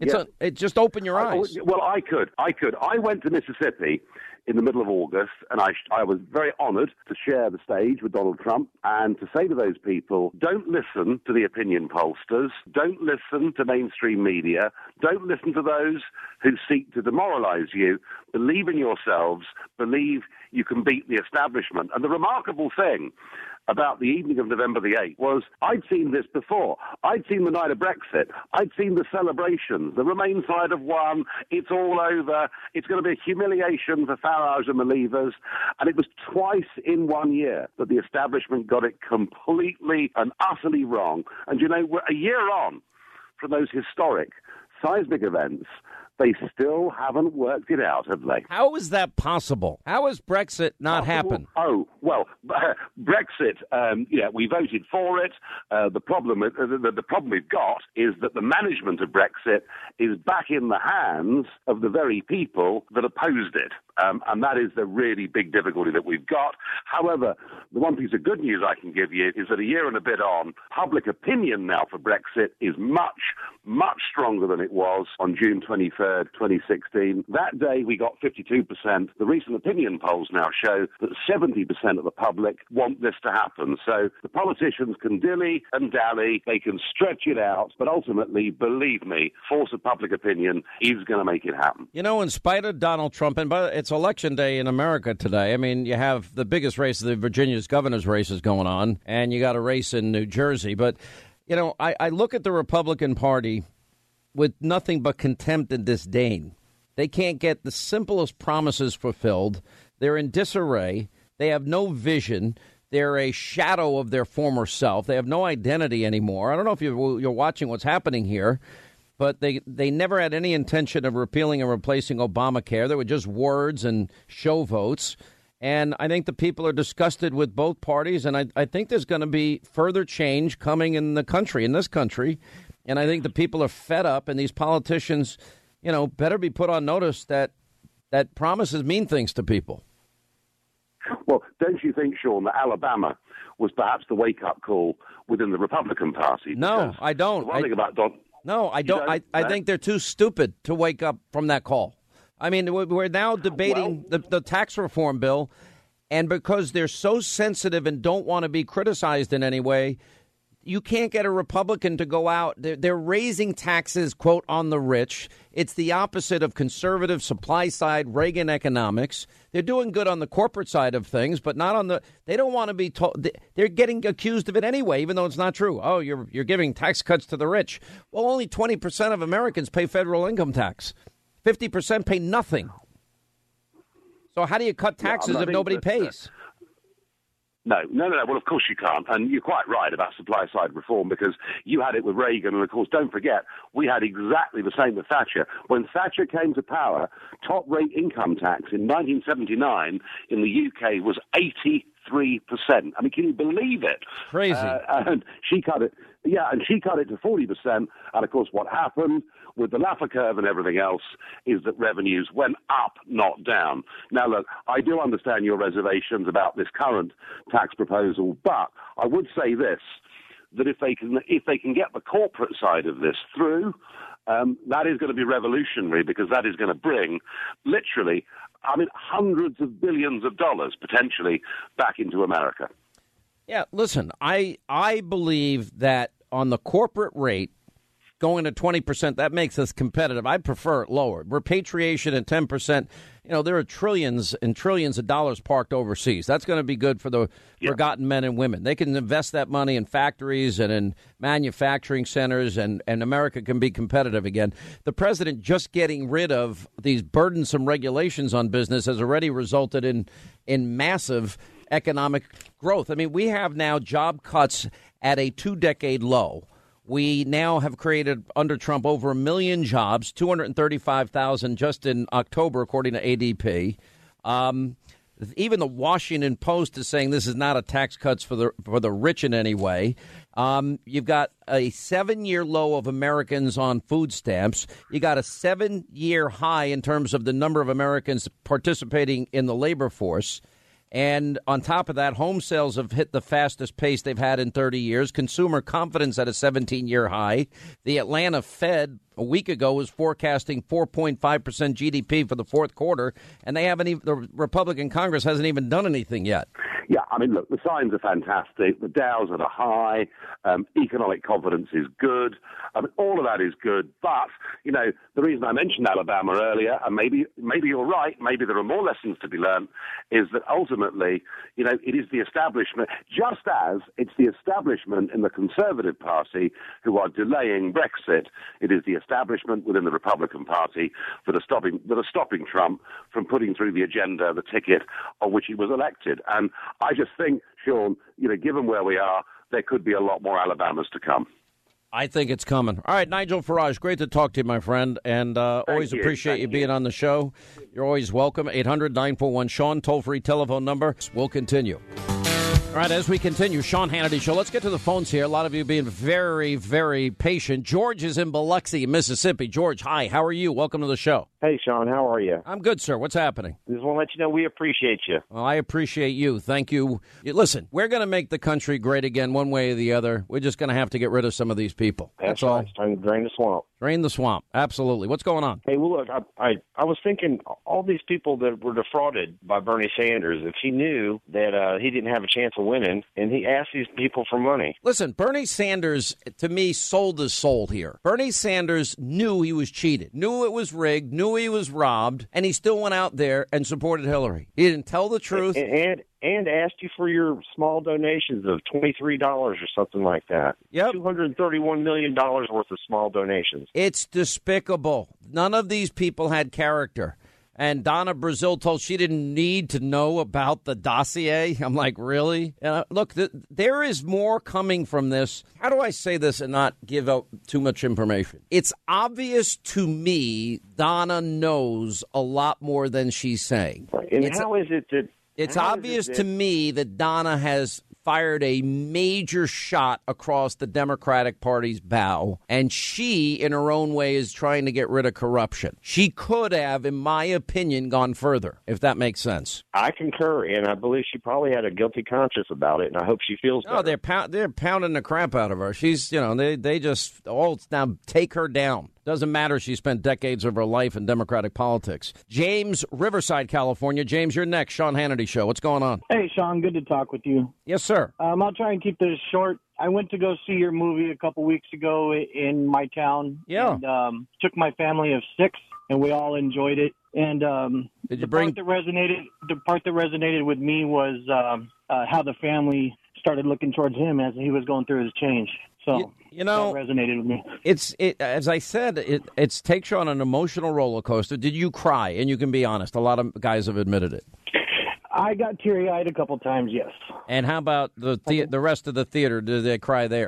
It just opened your eyes. Well, I could. I went to Mississippi in the middle of August, and I was very honored to share the stage with Donald Trump and to say to those people, don't listen to the opinion pollsters, don't listen to mainstream media, don't listen to those who seek to demoralize you. Believe in yourselves, believe you can beat the establishment. And the remarkable thing about the evening of November the 8th was I'd seen this before. I'd seen the night of Brexit. I'd seen the celebrations. The Remain side have won. It's all over. It's going to be a humiliation for Farage and the Leavers. And it was twice in 1 year that the establishment got it completely and utterly wrong. And, you know, we're a year on from those historic seismic events. They still haven't worked it out, have they? How is that possible? How has Brexit not happened? Oh, well, Brexit, we voted for it. The problem we've got is that the management of Brexit is back in the hands of the very people that opposed it. And that is the really big difficulty that we've got. However, the one piece of good news I can give you is that a year and a bit on, public opinion now for Brexit is much, much stronger than it was on June 23rd, 2016. That day we got 52%. The recent opinion polls now show that 70% of the public want this to happen. So the politicians can dilly and dally, they can stretch it out, but ultimately, believe me, force of public opinion is going to make it happen. You know, in spite of Donald Trump, and it's election day in America today. I mean, you have the biggest race of the Virginia's governor's race is going on, and you got a race in New Jersey. But, you know, I look at the Republican Party with nothing but contempt and disdain. They can't get the simplest promises fulfilled. They're in disarray. They have no vision. They're a shadow of their former self. They have no identity anymore. I don't know if you're watching what's happening here, but they never had any intention of repealing and replacing Obamacare. They were just words and show votes. And I think the people are disgusted with both parties. And I think there's going to be further change coming in the country, in this country. And I think the people are fed up. And these politicians, you know, better be put on notice that promises mean things to people. Well, don't you think, Sean, that Alabama was perhaps the wake-up call within the Republican Party? No, I don't. One thing about Don. No, I don't. I think they're too stupid to wake up from that call. I mean, we're now debating the tax reform bill, and because they're so sensitive and don't want to be criticized in any way, you can't get a Republican to go out. They're raising taxes, quote, on the rich. It's the opposite of conservative supply side Reagan economics. They're doing good on the corporate side of things, but not on the. They don't want to be told. They're getting accused of it anyway, even though it's not true. Oh, you're giving tax cuts to the rich. Well, only 20% of Americans pay federal income tax. 50% pay nothing. So how do you cut taxes if nobody pays? No. Well, of course you can't. And you're quite right about supply-side reform because you had it with Reagan. And, of course, don't forget, we had exactly the same with Thatcher. When Thatcher came to power, top-rate income tax in 1979 in the UK was I mean, can you believe it? Crazy. And she cut it. Yeah, and she cut it to 40%. And of course, what happened with the Laffer curve and everything else is that revenues went up, not down. Now, look, I do understand your reservations about this current tax proposal, but I would say this, that if they can get the corporate side of this through, that is going to be revolutionary, because that is going to bring literally, hundreds of billions of dollars potentially back into America. Yeah, listen, I believe that on the corporate rate, going to 20%, that makes us competitive. I prefer it lower. Repatriation at 10%, there are trillions and trillions of dollars parked overseas. That's going to be good for the forgotten men and women. They can invest that money in factories and in manufacturing centers, and America can be competitive again. The president just getting rid of these burdensome regulations on business has already resulted in massive economic growth. I mean, we have now job cuts at a 2-decade low. We now have created, under Trump, over 1 million jobs, 235,000 just in October, according to ADP. Even the Washington Post is saying this is not a tax cuts for the rich in any way. You've got a 7-year low of Americans on food stamps. You got a 7-year high in terms of the number of Americans participating in the labor force. And on top of that, home sales have hit the fastest pace they've had in 30 years. Consumer confidence at a 17-year high. The Atlanta Fed a week ago was forecasting 4.5% GDP for the fourth quarter, and the Republican Congress hasn't even done anything yet. Yeah, look, the signs are fantastic. The Dow's at a high. Economic confidence is good. All of that is good. But, the reason I mentioned Alabama earlier, and maybe you're right, maybe there are more lessons to be learned, is that ultimately, it is the establishment, just as it's the establishment in the Conservative Party who are delaying Brexit, it is the establishment within the Republican Party that are stopping Trump from putting through the agenda, the ticket on which he was elected. And I just think, Sean, given where we are, there could be a lot more Alabamas to come. I think it's coming. All right, Nigel Farage, great to talk to you, my friend, and always appreciate you being on the show. You're always welcome. 800-941-SEAN, toll-free telephone number. We'll continue. All right, as we continue, Sean Hannity Show. Let's get to the phones here. A lot of you being very, very patient. George is in Biloxi, Mississippi. George, hi. How are you? Welcome to the show. Hey, Sean. How are you? I'm good, sir. What's happening? Just want to let you know we appreciate you. Well, I appreciate you. Thank you. Listen, we're going to make the country great again one way or the other. We're just going to have to get rid of some of these people. That's all. It's time to drain the swamp. Drain the swamp. Absolutely. What's going on? Hey, well, look, I was thinking all these people that were defrauded by Bernie Sanders, if he knew that he didn't have a chance of winning, and he asked these people for money. Listen, Bernie Sanders, to me, sold his soul here. Bernie Sanders knew he was cheated, knew it was rigged, knew he was robbed, and he still went out there and supported Hillary. He didn't tell the truth. And asked you for your small donations of $23 or something like that. Yep. $231 million worth of small donations. It's despicable. None of these people had character. And Donna Brazile told she didn't need to know about the dossier. I'm like, really? Look, there is more coming from this. How do I say this and not give out too much information? It's obvious to me Donna knows a lot more than she's saying. And how is it that... It's obvious to me that Donna has fired a major shot across the Democratic Party's bow, and she, in her own way, is trying to get rid of corruption. She could have, in my opinion, gone further, if that makes sense. I concur, and I believe she probably had a guilty conscience about it, and I hope she feels better. Oh, they're pounding the crap out of her. She's, they just, now take her down. Doesn't matter. She spent decades of her life in Democratic politics. James, Riverside, California. James, you're next. Sean Hannity Show. What's going on? Hey, Sean. Good to talk with you. Yes, sir. I'll try and keep this short. I went to go see your movie a couple weeks ago in my town. Yeah. And took my family of 6, and we all enjoyed it. And the part that resonated with me was how the family started looking towards him as he was going through his change. So that resonated with me. As I said, it takes you on an emotional roller coaster. Did you cry? And you can be honest. A lot of guys have admitted it. I got teary-eyed a couple times, yes. And how about the rest of the theater? Did they cry there?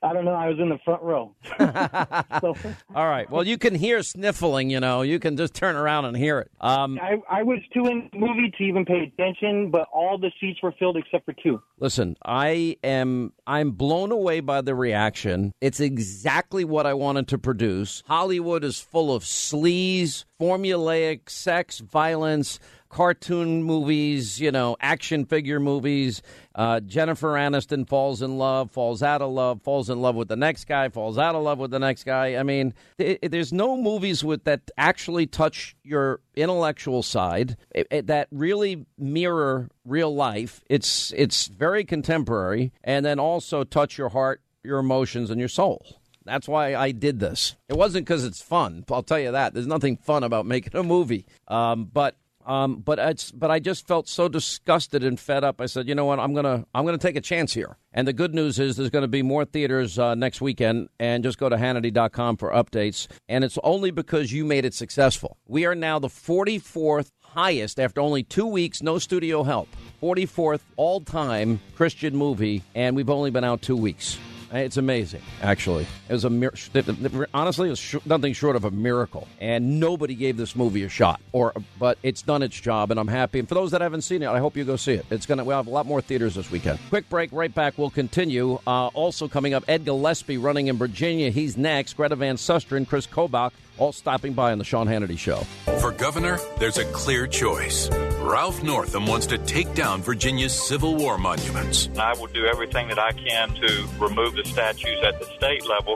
I don't know. I was in the front row. All right. Well, you can hear sniffling, You can just turn around and hear it. I was too in the movie to even pay attention, but all the seats were filled except for 2. Listen, I'm blown away by the reaction. It's exactly what I wanted to produce. Hollywood is full of sleaze, formulaic sex, violence, cartoon movies, action figure movies. Jennifer Aniston falls in love, falls out of love, falls in love with the next guy, falls out of love with the next guy. I mean, there's no movies that actually touch your intellectual side that really mirror real life. It's very contemporary, and then also touch your heart, your emotions, and your soul. That's why I did this. It wasn't because it's fun. I'll tell you that. There's nothing fun about making a movie. But I just felt so disgusted and fed up. I said, you know what, I'm gonna take a chance here. And the good news is there's going to be more theaters next weekend. And just go to Hannity.com for updates. And it's only because you made it successful. We are now the 44th highest after only 2 weeks, no studio help. 44th all-time Christian movie, and we've only been out 2 weeks. It's amazing, actually. It was honestly, it was nothing short of a miracle. And nobody gave this movie a shot. But it's done its job, and I'm happy. And for those that haven't seen it, I hope you go see it. We'll have a lot more theaters this weekend. Quick break, right back. We'll continue. Also coming up, Ed Gillespie running in Virginia. He's next. Greta Van Susteren, Chris Kobach, all stopping by on the Sean Hannity Show. For governor, there's a clear choice. Ralph Northam wants to take down Virginia's Civil War monuments. I will do everything that I can to remove the statues at the state level.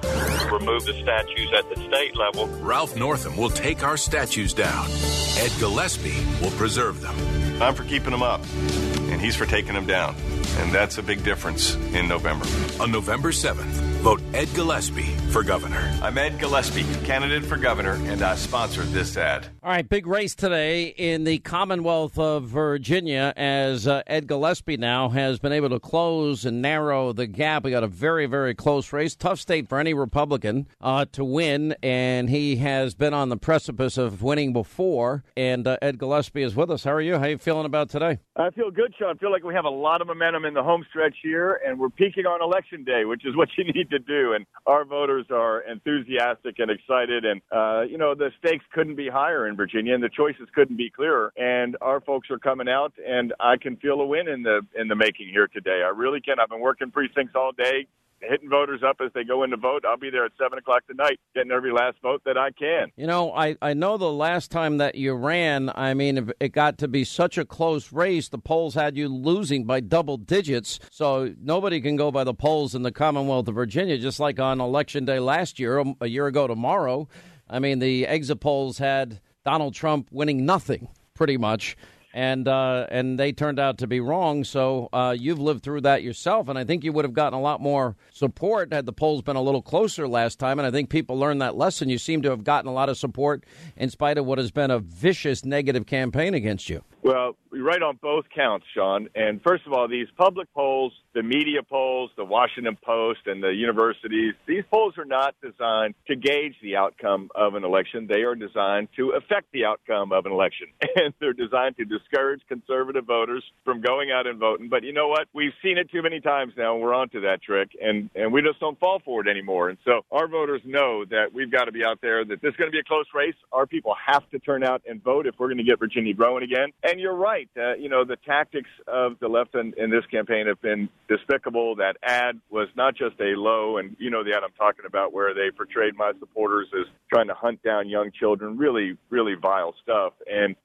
Ralph Northam will take our statues down. Ed Gillespie will preserve them. I'm for keeping them up, and he's for taking them down. And that's a big difference in November. On November 7th, vote Ed Gillespie for governor. I'm Ed Gillespie, candidate for governor, and I sponsored this ad. All right, big race today in the Commonwealth of Virginia as Ed Gillespie now has been able to close and narrow the gap. We got a very, very close race. Tough state for any Republican to win, and he has been on the precipice of winning before. And Ed Gillespie is with us. How are you? How are you feeling about today? I feel good, Sean. I feel like we have a lot of momentum in the home stretch here, and we're peaking on Election Day, which is what you need to do. And our voters are enthusiastic and excited. And, the stakes couldn't be higher in Virginia, and the choices couldn't be clearer. And our folks are coming out, and I can feel a win in the making here today. I really can. I've been working precincts all day, hitting voters up as they go in to vote. I'll be there at 7 o'clock tonight, getting every last vote that I can. I know the last time that you ran, it got to be such a close race. The polls had you losing by double digits. So nobody can go by the polls in the Commonwealth of Virginia, just like on Election Day last year, a year ago tomorrow. The exit polls had Donald Trump winning nothing, pretty much. And they turned out to be wrong. So you've lived through that yourself. And I think you would have gotten a lot more support had the polls been a little closer last time. And I think people learned that lesson. You seem to have gotten a lot of support in spite of what has been a vicious negative campaign against you. Well, you're right on both counts, Sean. And first of all, these public polls, the media polls, the Washington Post and the universities, these polls are not designed to gauge the outcome of an election. They are designed to affect the outcome of an election. And they're designed to discourage conservative voters from going out and voting. But you know what? We've seen it too many times now, and we're onto that trick. And we just don't fall for it anymore. And so our voters know that we've got to be out there, that this is going to be a close race. Our people have to turn out and vote if we're going to get Virginia growing again. And you're right. The tactics of the left in this campaign have been despicable. That ad was not just a low, and you know the ad I'm talking about, where they portrayed my supporters as trying to hunt down young children. Really, really vile stuff. And,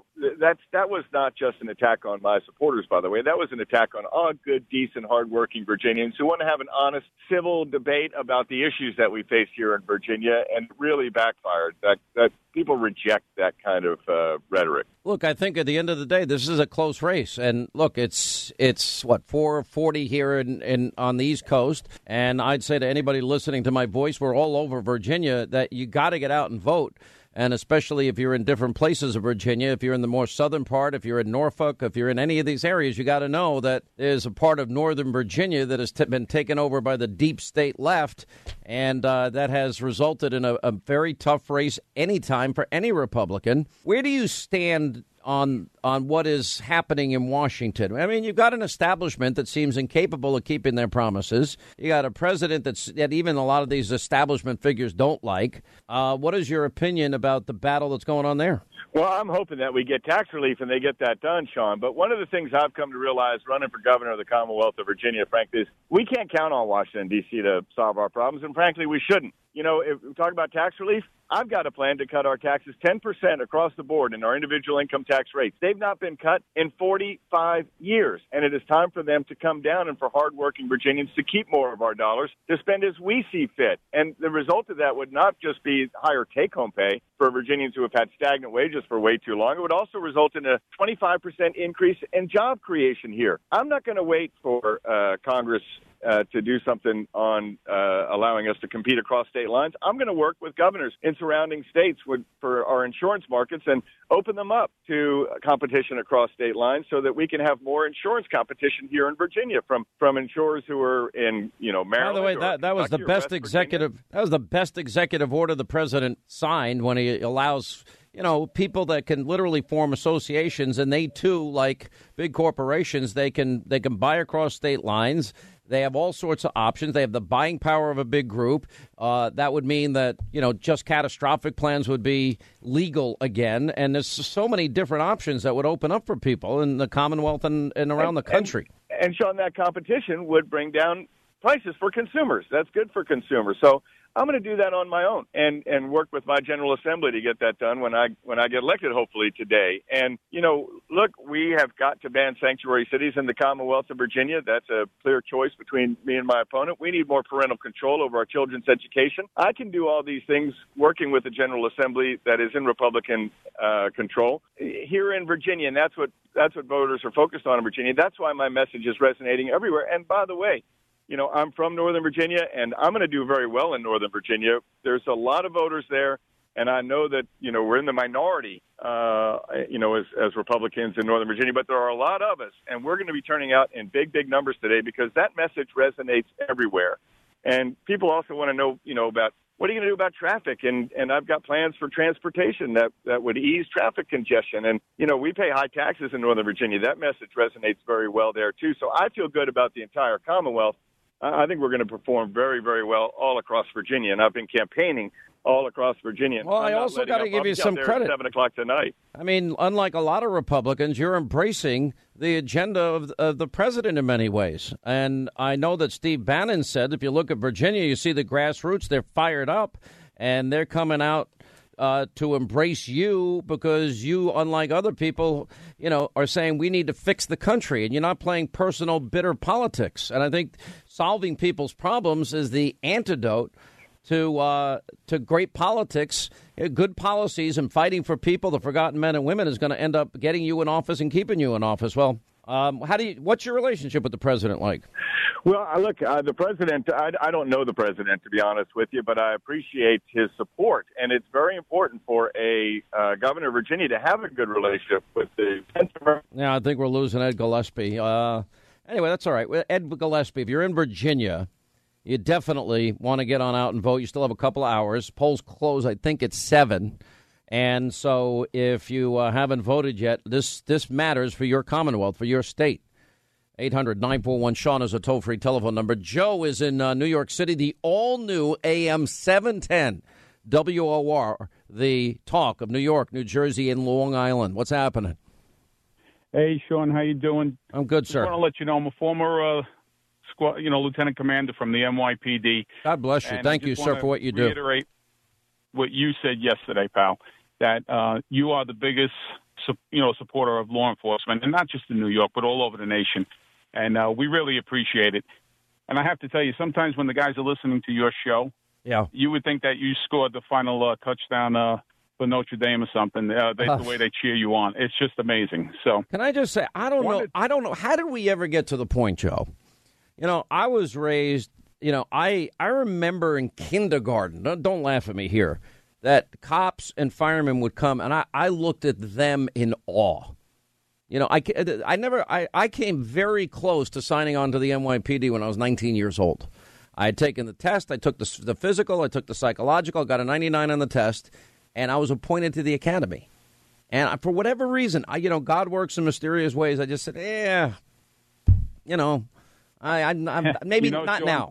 that was not just an attack on my supporters, by the way. That was an attack on all good, decent, hardworking Virginians who want to have an honest, civil debate about the issues that we face here in Virginia, and really backfired. That people reject that kind of rhetoric. Look, I think at the end of the day, this is a close race. And look, it's 4:40 here on the East Coast. And I'd say to anybody listening to my voice, we're all over Virginia, that you got to get out and vote. And especially if you're in different places of Virginia, if you're in the more southern part, if you're in Norfolk, if you're in any of these areas, you got to know that there's a part of northern Virginia that has been taken over by the deep state left. And that has resulted in a very tough race anytime for any Republican. Where do you stand on what is happening in Washington. I mean, you've got an establishment that seems incapable of keeping their promises. You got a president that even a lot of these establishment figures don't like. What is your opinion about the battle that's going on there? Well, I'm hoping that we get tax relief and they get that done, Sean. But one of the things I've come to realize running for governor of the Commonwealth of Virginia, frankly, is we can't count on Washington, D.C. to solve our problems. And frankly, we shouldn't. You know, if we talk about tax relief, I've got a plan to cut our taxes 10% across the board in our individual income tax rates. They've not been cut in 45 years, and it is time for them to come down and for hardworking Virginians to keep more of our dollars to spend as we see fit. And the result of that would not just be higher take-home pay for Virginians who have had stagnant wages for way too long. It would also result in a 25% increase in job creation here. I'm not going to wait for Congress to do something on allowing us to compete across state lines. I'm going to work with governors in surrounding states for our insurance markets and open them up to competition across state lines so that we can have more insurance competition here in Virginia from insurers who are in, Maryland. By the way, that was the best executive order the president signed when he allows people that can literally form associations, and they too, like big corporations, they can buy across state lines. They have all sorts of options. They have the buying power of a big group. That would mean that, just catastrophic plans would be legal again. And there's so many different options that would open up for people in the Commonwealth and around the country. And Sean, that competition would bring down prices for consumers. That's good for consumers. So I'm going to do that on my own and work with my General Assembly to get that done when I get elected, hopefully today. And, look, we have got to ban sanctuary cities in the Commonwealth of Virginia. That's a clear choice between me and my opponent. We need more parental control over our children's education. I can do all these things working with the General Assembly that is in Republican control here in Virginia, and that's what voters are focused on in Virginia. That's why my message is resonating everywhere. And by the way, I'm from Northern Virginia, and I'm going to do very well in Northern Virginia. There's a lot of voters there, and I know that, we're in the minority, as Republicans in Northern Virginia, but there are a lot of us, and we're going to be turning out in big, big numbers today because that message resonates everywhere. And people also want to know, about what are you going to do about traffic? And I've got plans for transportation that would ease traffic congestion. And, we pay high taxes in Northern Virginia. That message resonates very well there, too. So I feel good about the entire Commonwealth. I think we're going to perform very, very well all across Virginia, and I've been campaigning all across Virginia. Well, I also got to give you some credit. 7 o'clock tonight. I mean, unlike a lot of Republicans, you're embracing the agenda of the president in many ways. And I know that Steve Bannon said, if you look at Virginia, you see the grassroots, they're fired up, and they're coming out to embrace you because you, unlike other people, are saying we need to fix the country, and you're not playing personal, bitter politics. And I think solving people's problems is the antidote to great politics. Good policies and fighting for people, the forgotten men and women, is going to end up getting you in office and keeping you in office. Well, what's your relationship with the president like? Well, look, the president, I don't know the president, to be honest with you, but I appreciate his support. And it's very important for a governor of Virginia to have a good relationship with the Yeah, I think we're losing Ed Gillespie. Anyway, that's all right. Ed Gillespie, if you're in Virginia, you definitely want to get on out and vote. You still have a couple of hours. Polls close, I think, at 7. And so if you haven't voted yet, this matters for your Commonwealth, for your state. 800-941-SEAN is a toll-free telephone number. Joe is in New York City. The all-new AM 710 WOR, the talk of New York, New Jersey, and Long Island. What's happening? Hey, Sean, how you doing? I'm good, sir. I want to let you know I'm a former lieutenant commander from the NYPD. God bless you. Thank you, sir, for what you do. Reiterate what you said yesterday, pal, that you are the biggest supporter of law enforcement, and not just in New York, but all over the nation. And we really appreciate it. And I have to tell you, sometimes when the guys are listening to your show, you would think that you scored the final touchdown for Notre Dame or something. The way they cheer you on, it's just amazing. So, can I just say, I don't know. How did we ever get to the point, Joe? I was raised. I remember in kindergarten. Don't laugh at me here. That cops and firemen would come, and I looked at them in awe. I came very close to signing on to the NYPD when I was 19 years old. I had taken the test, I took the physical, I took the psychological, got a 99 on the test, and I was appointed to the academy. And for whatever reason, God works in mysterious ways. I just said, maybe not Sean, now.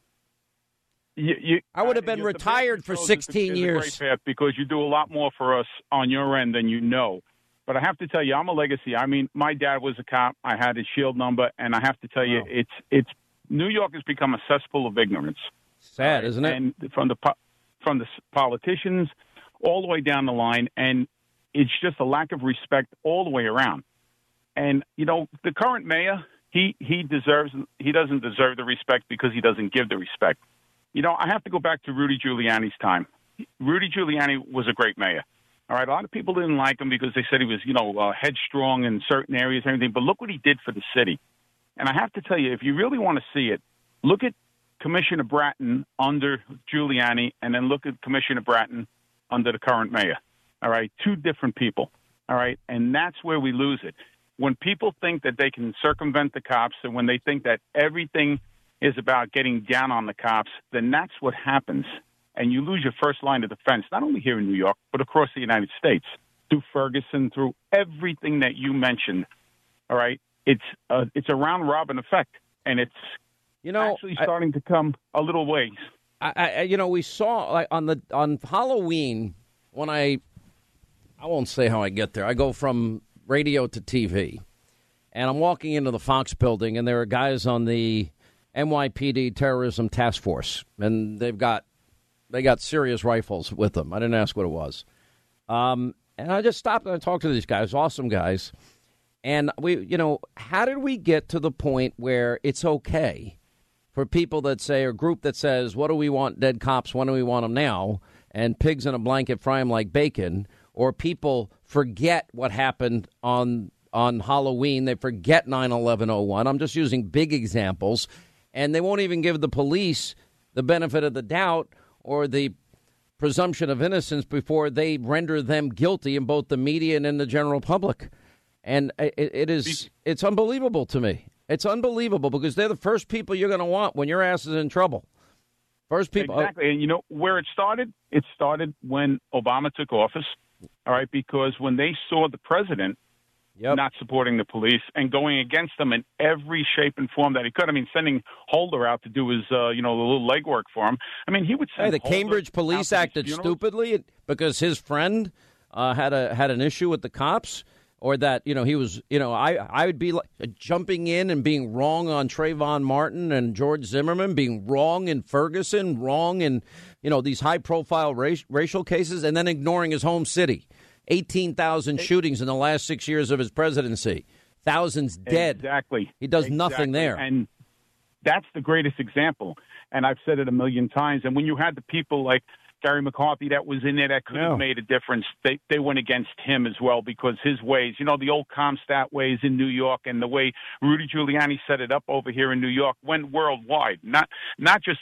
I would have been retired for 16 years. It's a great path because you do a lot more for us on your end than you know. But I have to tell you, I'm a legacy. I mean, my dad was a cop. I had his shield number, and I have to tell you, it's New York has become a cesspool of ignorance. Sad, isn't it? And from the politicians all the way down the line, and it's just a lack of respect all the way around. And the current mayor, he doesn't deserve the respect because he doesn't give the respect. I have to go back to Rudy Giuliani's time. Rudy Giuliani was a great mayor. All right, a lot of people didn't like him because they said he was, headstrong in certain areas and everything. But look what he did for the city. And I have to tell you, if you really want to see it, look at Commissioner Bratton under Giuliani and then look at Commissioner Bratton under the current mayor. All right, two different people. All right, and that's where we lose it. When people think that they can circumvent the cops and when they think that everything is about getting down on the cops, then that's what happens. And you lose your first line of defense, not only here in New York, but across the United States, through Ferguson, through everything that you mentioned. All right, it's a round-robin effect, and it's actually starting to come a little ways. We saw on Halloween when I won't say how I get there. I go from radio to TV, and I'm walking into the Fox building, and there are guys on the NYPD Terrorism Task Force, and they got serious rifles with them. I didn't ask what it was. And I just stopped and I talked to these guys, awesome guys. And how did we get to the point where it's okay for people that say, or a group that says, what do we want dead cops? When do we want them now? And pigs in a blanket fry them like bacon. Or people forget what happened on Halloween. They forget 9/11/01. I'm just using big examples. And they won't even give the police the benefit of the doubt or the presumption of innocence before they render them guilty in both the media and in the general public. And it's unbelievable to me. It's unbelievable because they're the first people you're going to want when your ass is in trouble. First people. Exactly. And where it started? It started when Obama took office. All right. Because when they saw the president not supporting the police and going against them in every shape and form that he could. I mean, sending Holder out to do his, the little legwork for him. I mean, he would send the Cambridge police acted stupidly because his friend had an issue with the cops, or that, he was, I would be like jumping in and being wrong on Trayvon Martin and George Zimmerman, being wrong in Ferguson, wrong in, these high-profile racial cases, and then ignoring his home city. 18,000 shootings in the last 6 years of his presidency. Thousands dead. Exactly. He does nothing there. And that's the greatest example. And I've said it a million times. And when you had the people like Gary McCarthy that was in there that could have made a difference, they went against him as well because his ways, the old Comstat ways in New York and the way Rudy Giuliani set it up over here in New York went worldwide, not just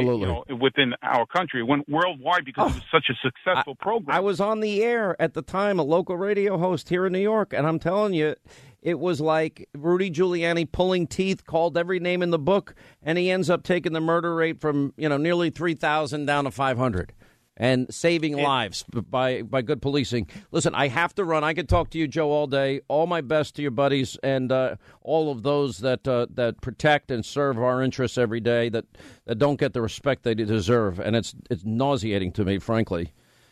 within our country. It went worldwide because it was such a successful program. I was on the air at the time, a local radio host here in New York, and I'm telling you, it was like Rudy Giuliani pulling teeth, called every name in the book, and he ends up taking the murder rate from nearly 3,000 down to 500. And saving lives by good policing. Listen, I have to run. I could talk to you, Joe, all day. All my best to your buddies and all of those that protect and serve our interests every day, that don't get the respect they deserve. And it's nauseating to me, frankly.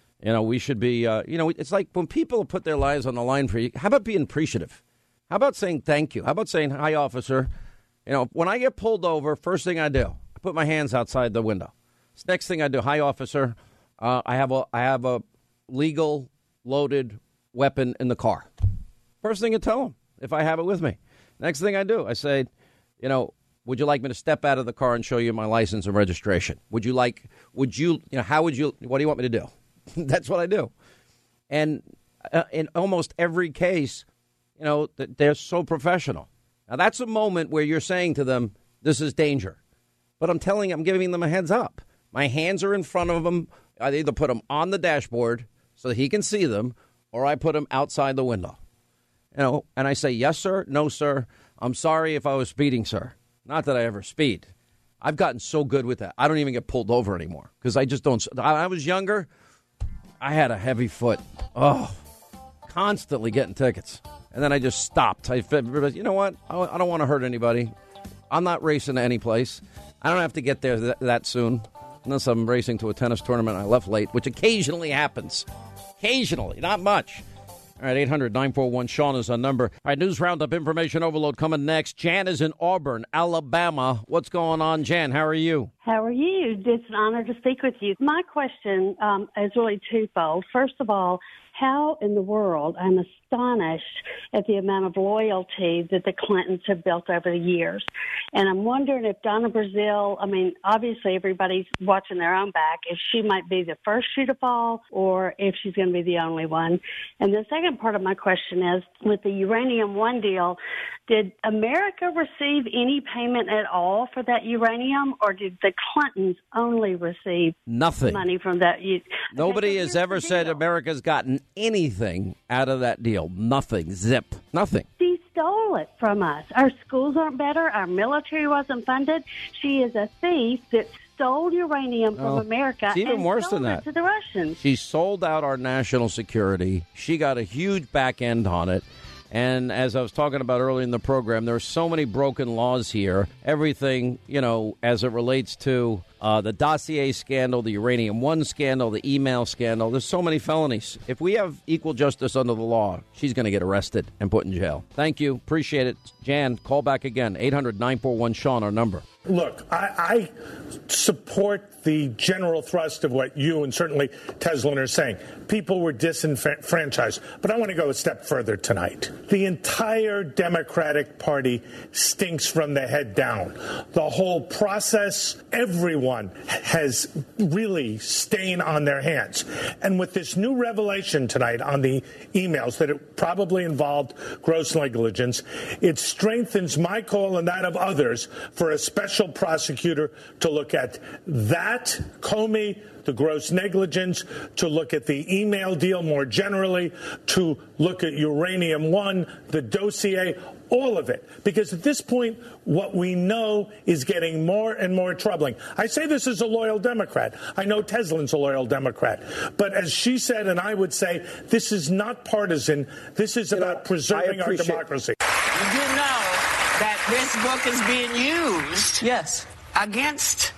We should be, it's like when people put their lives on the line for you, how about being appreciative? How about saying thank you? How about saying, hi, officer? When I get pulled over, first thing I do, I put my hands outside the window. Next thing I do, hi, officer. I have a legal loaded weapon in the car. First thing I tell them if I have it with me. Next thing I do, I say, would you like me to step out of the car and show you my license and registration? What do you want me to do? That's what I do. And in almost every case, they're so professional. Now, that's a moment where you're saying to them, this is danger. But I'm giving them a heads up. My hands are in front of them. I either put them on the dashboard so that he can see them, or I put them outside the window. And I say, yes, sir. No, sir. I'm sorry if I was speeding, sir. Not that I ever speed. I've gotten so good with that. I don't even get pulled over anymore because I just don't. When I was younger, I had a heavy foot. Oh, constantly getting tickets. And then I just stopped. I figured, you know what? I don't want to hurt anybody. I'm not racing to any place. I don't have to get there that soon. Unless I'm racing to a tennis tournament I left late, which occasionally happens. Occasionally, not much. All right, 800-941-SEAN is our number. All right, News Roundup Information Overload coming next. Jan is in Auburn, Alabama. What's going on, Jan? How are you? How are you? It's an honor to speak with you. My question is really twofold. First of all, how in the world, I'm astonished at the amount of loyalty that the Clintons have built over the years. And I'm wondering if Donna Brazile, I mean, obviously everybody's watching their own back, if she might be the first shoe to fall or if she's going to be the only one. And the second part of my question is, with the Uranium One deal, did America receive any payment at all for that uranium, or did the Clintons only receive nothing money from that? Nobody has ever said America's gotten anything out of that deal. Nothing. Zip. Nothing. She stole it from us. Our schools aren't better. Our military wasn't funded. She is a thief that stole uranium from America. It's even worse than that. To the Russians. She sold out our national security. She got a huge back end on it. And as I was talking about earlier in the program, there are so many broken laws here. Everything, as it relates to the dossier scandal, the Uranium One scandal, the email scandal. There's so many felonies. If we have equal justice under the law, she's going to get arrested and put in jail. Thank you. Appreciate it. Jan, call back again. 800-941-SEAN, our number. Look, I support the general thrust of what you and certainly Teslin are saying. People were disenfranchised. But I want to go a step further tonight. The entire Democratic Party stinks from the head down. The whole process, everyone has really stain on their hands. And with this new revelation tonight on the emails that it probably involved gross negligence, it strengthens my call and that of others for a special prosecutor to look at that, Comey, the gross negligence, to look at the email deal more generally, to look at Uranium One, the dossier, all of it. Because at this point, what we know is getting more and more troubling. I say this as a loyal Democrat. I know Teslin's a loyal Democrat. But as she said, and I would say, this is not partisan. This is about preserving our democracy. You do know that this book is being used against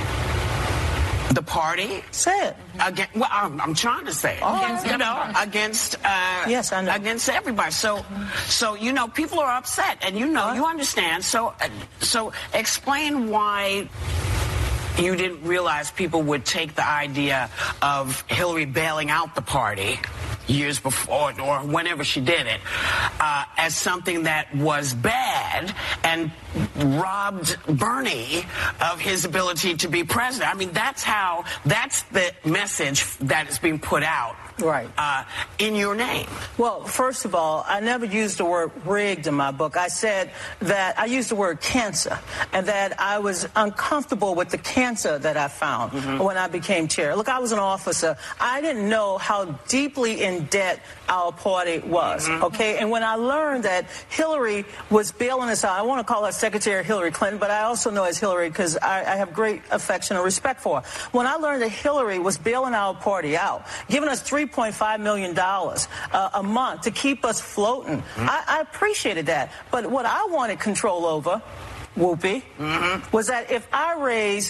the party. Say it. Well, I'm trying to say it. Against yes, I know. Against everybody. So people are upset, and you understand. So explain why you didn't realize people would take the idea of Hillary bailing out the party years before or whenever she did it as something that was bad and robbed Bernie of his ability to be president. I mean, that's the message that is being put out. Right. In your name. Well, first of all, I never used the word rigged in my book. I said that I used the word cancer and that I was uncomfortable with the cancer that I found when I became chair. Look, I was an officer. I didn't know how deeply in debt our party was, okay? And when I learned that Hillary was bailing us out, I want to call her Secretary Hillary Clinton, but I also know as Hillary because I have great affection and respect for her. When I learned that Hillary was bailing our party out, giving us $3.5 million a month to keep us floating, I appreciated that. But what I wanted control over, Whoopi, was that if I raised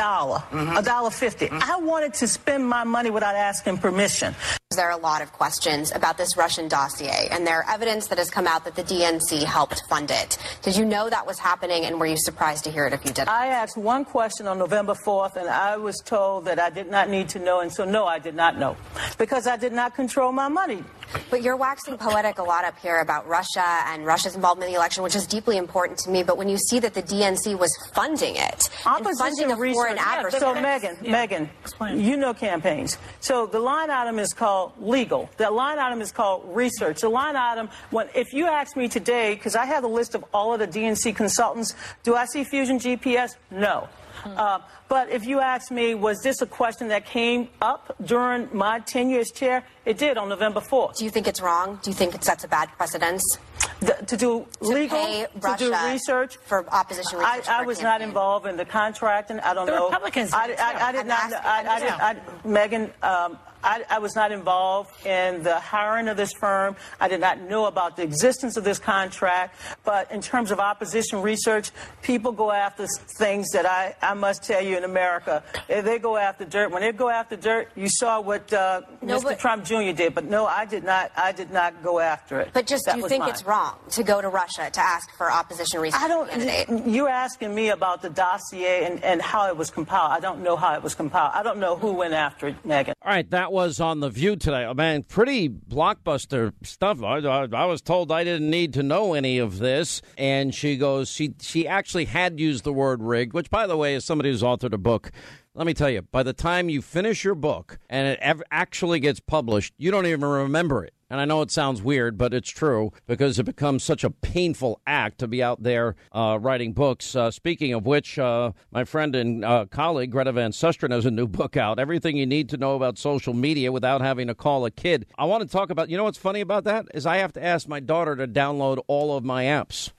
$1.50, I wanted to spend my money without asking permission. There are a lot of questions about this Russian dossier, and there are evidence that has come out that the DNC helped fund it. Did you know that was happening, and were you surprised to hear it if you didn't? I asked one question on November 4th, and I was told that I did not need to know, and so no, I did not know, because I did not control my money. But you're waxing poetic a lot up here about Russia and Russia's involvement in the election, which is deeply important to me, but when you see that the DNC was funding it, and funding a foreign adversary... So, Megan, you know campaigns. So the line item is called legal. The line item is called research. The line item, if you ask me today, because I have a list of all of the DNC consultants, do I see Fusion GPS? No. But if you ask me, was this a question that came up during my tenure as chair? It did on November 4th. Do you think it's wrong? Do you think it sets a bad precedence? To do legal, to do research? For opposition research. I was not involved in the contract, and I don't know. The Republicans. I did not. Megan, I was not involved in the hiring of this firm. I did not know about the existence of this contract. But in terms of opposition research, people go after things that I must tell you in America, they go after dirt. When they go after dirt, you saw what Mr. Trump Jr. did. But no, I did not go after it. But do you think it's wrong to go to Russia to ask for opposition research candidate? You're asking me about the dossier and how it was compiled. I don't know how it was compiled. I don't know who went after it, Megyn. All right, that was on The View today. Oh, man, pretty blockbuster stuff. I was told I didn't need to know any of this. And she goes, she actually had used the word rigged, which, by the way, is somebody who's authored a book. Let me tell you, by the time you finish your book and it actually gets published, you don't even remember it. And I know it sounds weird, but it's true because it becomes such a painful act to be out there writing books. Speaking of which, my friend and colleague Greta Van Susteren has a new book out, Everything You Need to Know About Social Media Without Having to Call a Kid. I want to talk about, you know what's funny about that is I have to ask my daughter to download all of my apps.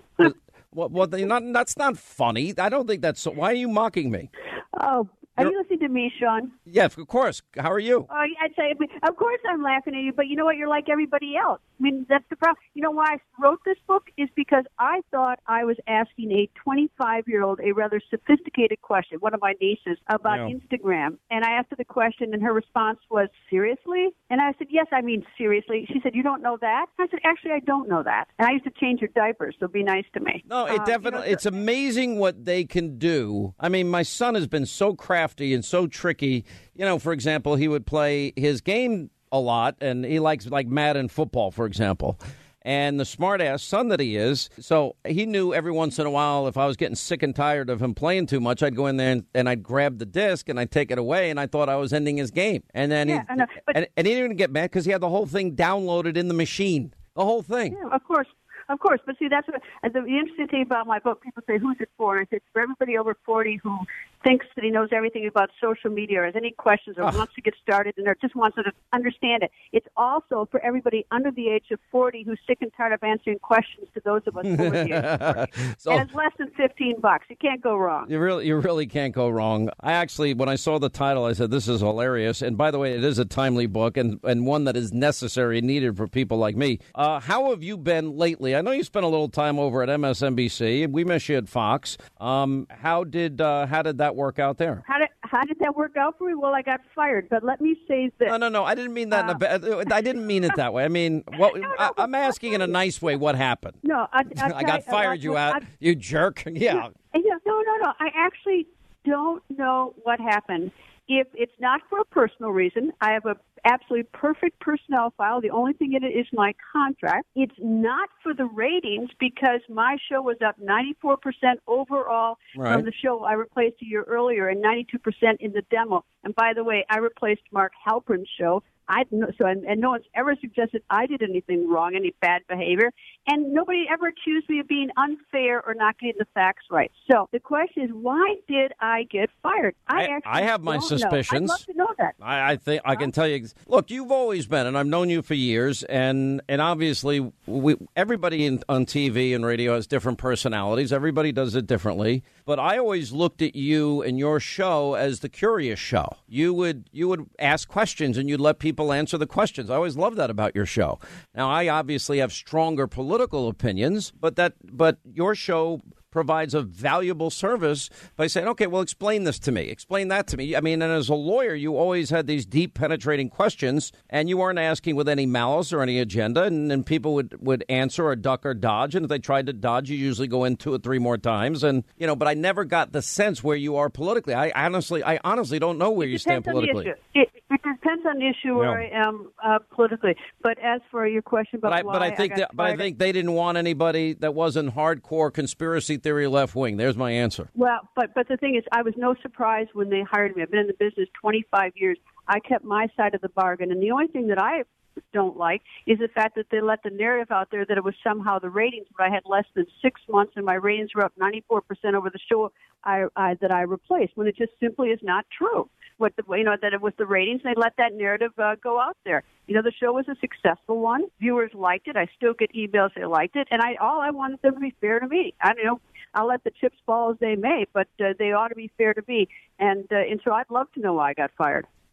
That's not funny. I don't think that's so. Why are you mocking me? Oh, are you listening to me, Sean? Yes, of course. How are you? I'd say, of course I'm laughing at you, but you know what? You're like everybody else. I mean, that's the problem. You know why I wrote this book is because I thought I was asking a 25-year-old a rather sophisticated question, one of my nieces, about Instagram. And I asked her the question, and her response was, seriously? And I said, yes, I mean seriously. She said, you don't know that? I said, actually, I don't know that. And I used to change her diapers, so be nice to me. No, it definitely, it's amazing what they can do. I mean, my son has been so crafty and so tricky. You know, for example, he would play his game a lot, and he likes like Madden football, for example. And the smart-ass son that he is, so he knew every once in a while if I was getting sick and tired of him playing too much, I'd go in there and I'd grab the disc and I'd take it away, and I thought I was ending his game. And then and he didn't even get mad because he had the whole thing downloaded in the machine, the whole thing. Yeah, of course. Of course, but see, that's what the interesting thing about my book. People say, "Who's it for?" And I say, "It's for everybody over 40 who thinks that he knows everything about social media, or has any questions, or wants to get started, and or just wants to understand it." It's also for everybody under the age of 40 who's sick and tired of answering questions to those of us over the age of 40. So, and it's less than $15. You can't go wrong. You really can't go wrong. I actually, when I saw the title, I said, "This is hilarious." And by the way, it is a timely book and one that is necessary and needed for people like me. How have you been lately? I know you spent a little time over at MSNBC. We miss you at Fox. How did that work out there? How did that work out for me? Well, I got fired, but let me say this. No. I didn't mean that. I didn't mean it that way. I mean, I'm asking in a nice way. What happened? No, I got fired. You jerk. Yeah. No. I actually don't know what happened. If it's not for a personal reason, I have a absolutely perfect personnel file. The only thing in it is my contract. It's not for the ratings because my show was up 94% overall from the show I replaced a year earlier and 92% in the demo. And by the way, I replaced Mark Halperin's show. No one's ever suggested I did anything wrong, any bad behavior, and nobody ever accused me of being unfair or not getting the facts right. So the question is, why did I get fired? I have my suspicions. I'd love to know that. I think I can tell you. Look, you've always been, and I've known you for years, and obviously everybody on TV and radio has different personalities. Everybody does it differently. But I always looked at you and your show as the curious show. You would ask questions and you'd let people answer the questions. I always loved that about your show. Now, I obviously have stronger political opinions, but your show provides a valuable service by saying, okay, well, explain this to me. Explain that to me. I mean, and as a lawyer, you always had these deep, penetrating questions, and you weren't asking with any malice or any agenda, and people would answer or duck or dodge, and if they tried to dodge, you usually go in 2 or 3 more times, and, but I never got the sense where you are politically. I honestly don't know where you stand politically. It depends on the issue where I am politically. But as for your question about I think they didn't want anybody that wasn't hardcore conspiracy theory left wing. There's my answer. Well, but the thing is, I was no surprise when they hired me. I've been in the business 25 years. I kept my side of the bargain, and the only thing that I don't like is the fact that they let the narrative out there that it was somehow the ratings, but I had less than 6 months and my ratings were up 94% over the show that I replaced, when it just simply is not true. That it was the ratings, and they let that narrative go out there. The show was a successful one. Viewers liked it. I still get emails they liked it, and all I wanted them to be fair to me. I'll let the chips fall as they may, but they ought to be fair to me. And so I'd love to know why I got fired.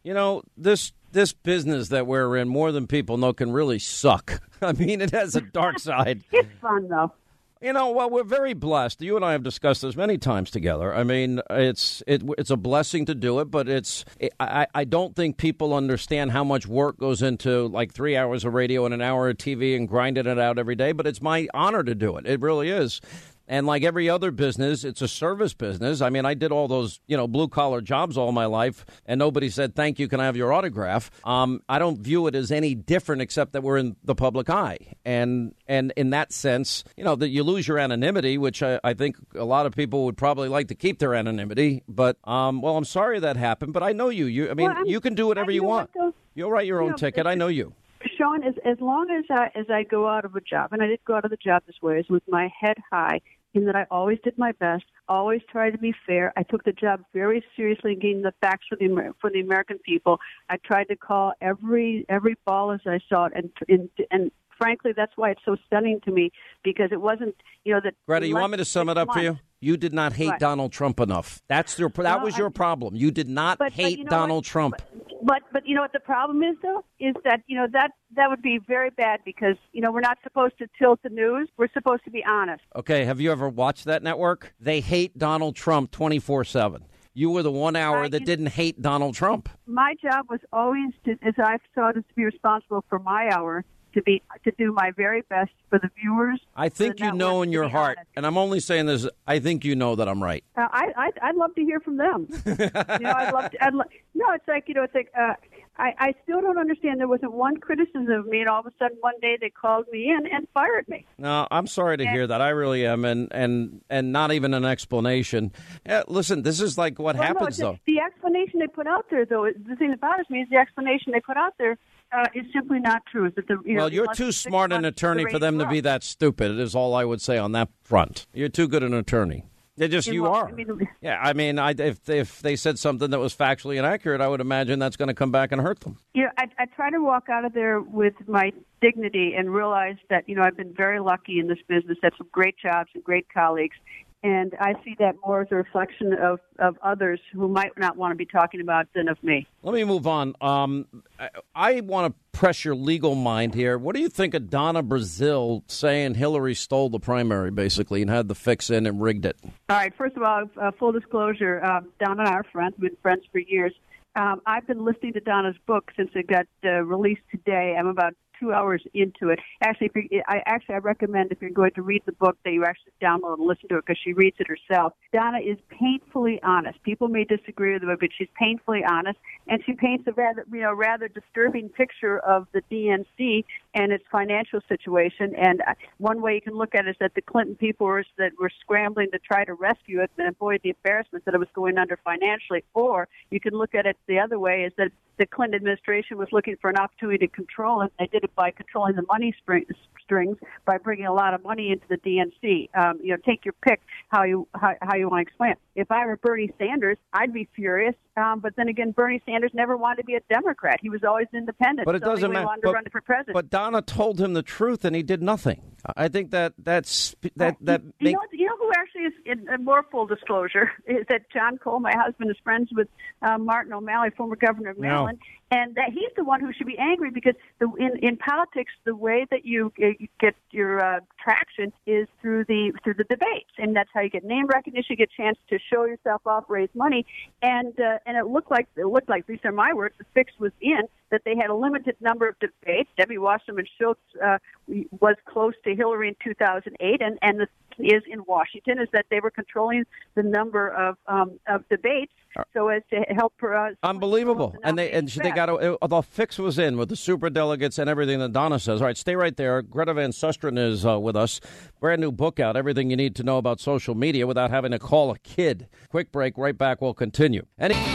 You know, this business that we're in, more than people know, can really suck. I mean, it has a dark side. It's fun, though. You know, well, we're very blessed. You and I have discussed this many times together. I mean, it's a blessing to do it, but I don't think people understand how much work goes into like 3 hours of radio and an hour of TV and grinding it out every day. But it's my honor to do it. It really is. And like every other business, it's a service business. I mean, I did all those, blue-collar jobs all my life, and nobody said, thank you, can I have your autograph? I don't view it as any different except that we're in the public eye. And in that sense, that you lose your anonymity, which I think a lot of people would probably like to keep their anonymity. But, I'm sorry that happened, but I know you. You can do whatever you want. You'll write your own ticket. I know you. Sean, as long as I go out of a job, and I did go out of the job this way, is with my head high, in that I always did my best, always tried to be fair. I took the job very seriously and getting the facts for the American people. I tried to call every ball as I saw it, and frankly, that's why it's so stunning to me, because it wasn't, that. Greta, you want me to sum it up for you? You did not hate Donald Trump enough. That was your problem. You did not hate Donald Trump. But you know what the problem is, though, is that that would be very bad, because we're not supposed to tilt the news. We're supposed to be honest. Okay, have you ever watched that network? They hate Donald Trump 24/7. You were the 1 hour that didn't hate Donald Trump. My job was always, as I saw it, to be responsible for my hour. To do my very best for the viewers. I think you know in your heart, and I'm only saying this, I think you know that I'm right. I'd love to hear from them. I'd love to. No, it's like, I still don't understand. There wasn't one criticism of me, and all of a sudden one day they called me in and fired me. No, I'm sorry to hear that. I really am, and not even an explanation. Listen, this is like what happens, though. The explanation they put out there, though, the thing that bothers me is the explanation they put out there is simply not true. Is that you're too smart an attorney for them to be that stupid. It is all I would say on that front. You're too good an attorney. You are. If they said something that was factually inaccurate, I would imagine that's going to come back and hurt them. I try to walk out of there with my dignity and realize that, I've been very lucky in this business, had some great jobs and great colleagues. And I see that more as a reflection of others who might not want to be talking about than of me. Let me move on. I want to press your legal mind here. What do you think of Donna Brazile saying Hillary stole the primary, basically, and had the fix in and rigged it? All right. First of all, full disclosure, Donna and I are friends. We've been friends for years. I've been listening to Donna's book since it got released today. I'm about 2 hours into it. Actually, I recommend, if you're going to read the book, that you actually download and listen to it, because she reads it herself. Donna is painfully honest. People may disagree with her, but she's painfully honest, and she paints a rather disturbing picture of the DNC and its financial situation. And one way you can look at it is that the Clinton people were scrambling to try to rescue it and avoid the embarrassment that it was going under financially. Or you can look at it the other way, is that the Clinton administration was looking for an opportunity to control it. They did it by controlling the money strings, by bringing a lot of money into the DNC. Take your pick how you want to explain it. If I were Bernie Sanders, I'd be furious. But then again, Bernie Sanders never wanted to be a Democrat. He was always independent. But it doesn't matter. He wanted to run for president. But Donna told him the truth, and he did nothing. I think that. You know who actually is in more full disclosure is that John Cole, my husband, is friends with Martin O'Malley, former governor of Maryland, and that he's the one who should be angry, because in politics, the way that you get your traction is through the debates, and that's how you get name recognition, you get a chance to show yourself off, raise money, and it looked like these are my words, the fix was in that they had a limited number of debates. Debbie Wasserman Schultz was close to Hillary in 2008, and the is in Washington is that they were controlling the number of debates so as to help her. Unbelievable, and they got the fix was in with the superdelegates and everything that Donna says. All right, stay right there. Greta Van Susteren is with us. Brand new book out, Everything You Need to Know About Social Media Without Having to Call a Kid. Quick break. Right back. We'll continue.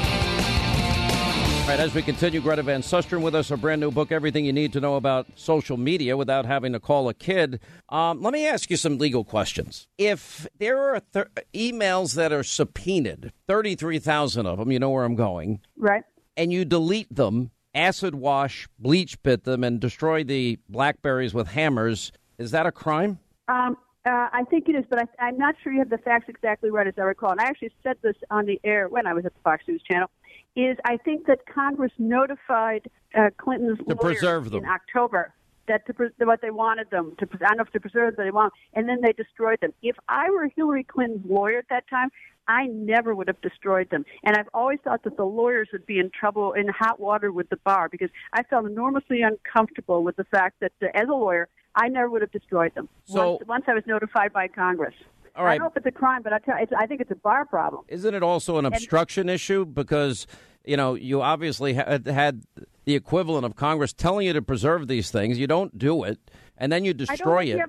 All right, as we continue, Greta Van Susteren with us, a brand new book, Everything You Need to Know About Social Media Without Having to Call a Kid. Let me ask you some legal questions. If there are emails that are subpoenaed, 33,000 of them, you know where I'm going. Right. And you delete them, acid wash, bleach bit them, and destroy the BlackBerries with hammers, is that a crime? I think it is, but I'm not sure you have the facts exactly right, as I recall. And I actually said this on the air when I was at the Fox News Channel. is I think that Congress notified Clinton's to lawyers preserve them in October that what they wanted them to. I don't know if to preserve, but they want, and then they destroyed them. If I were Hillary Clinton's lawyer at that time, I never would have destroyed them. And I've always thought that the lawyers would be in trouble, in hot water with the bar, because I felt enormously uncomfortable with the fact that, as a lawyer, I never would have destroyed them once I was notified by Congress. All right. I don't know if it's a crime, but I think it's a bar problem. Isn't it also an obstruction issue? Because, you obviously had the equivalent of Congress telling you to preserve these things. You don't do it, and then you destroy it.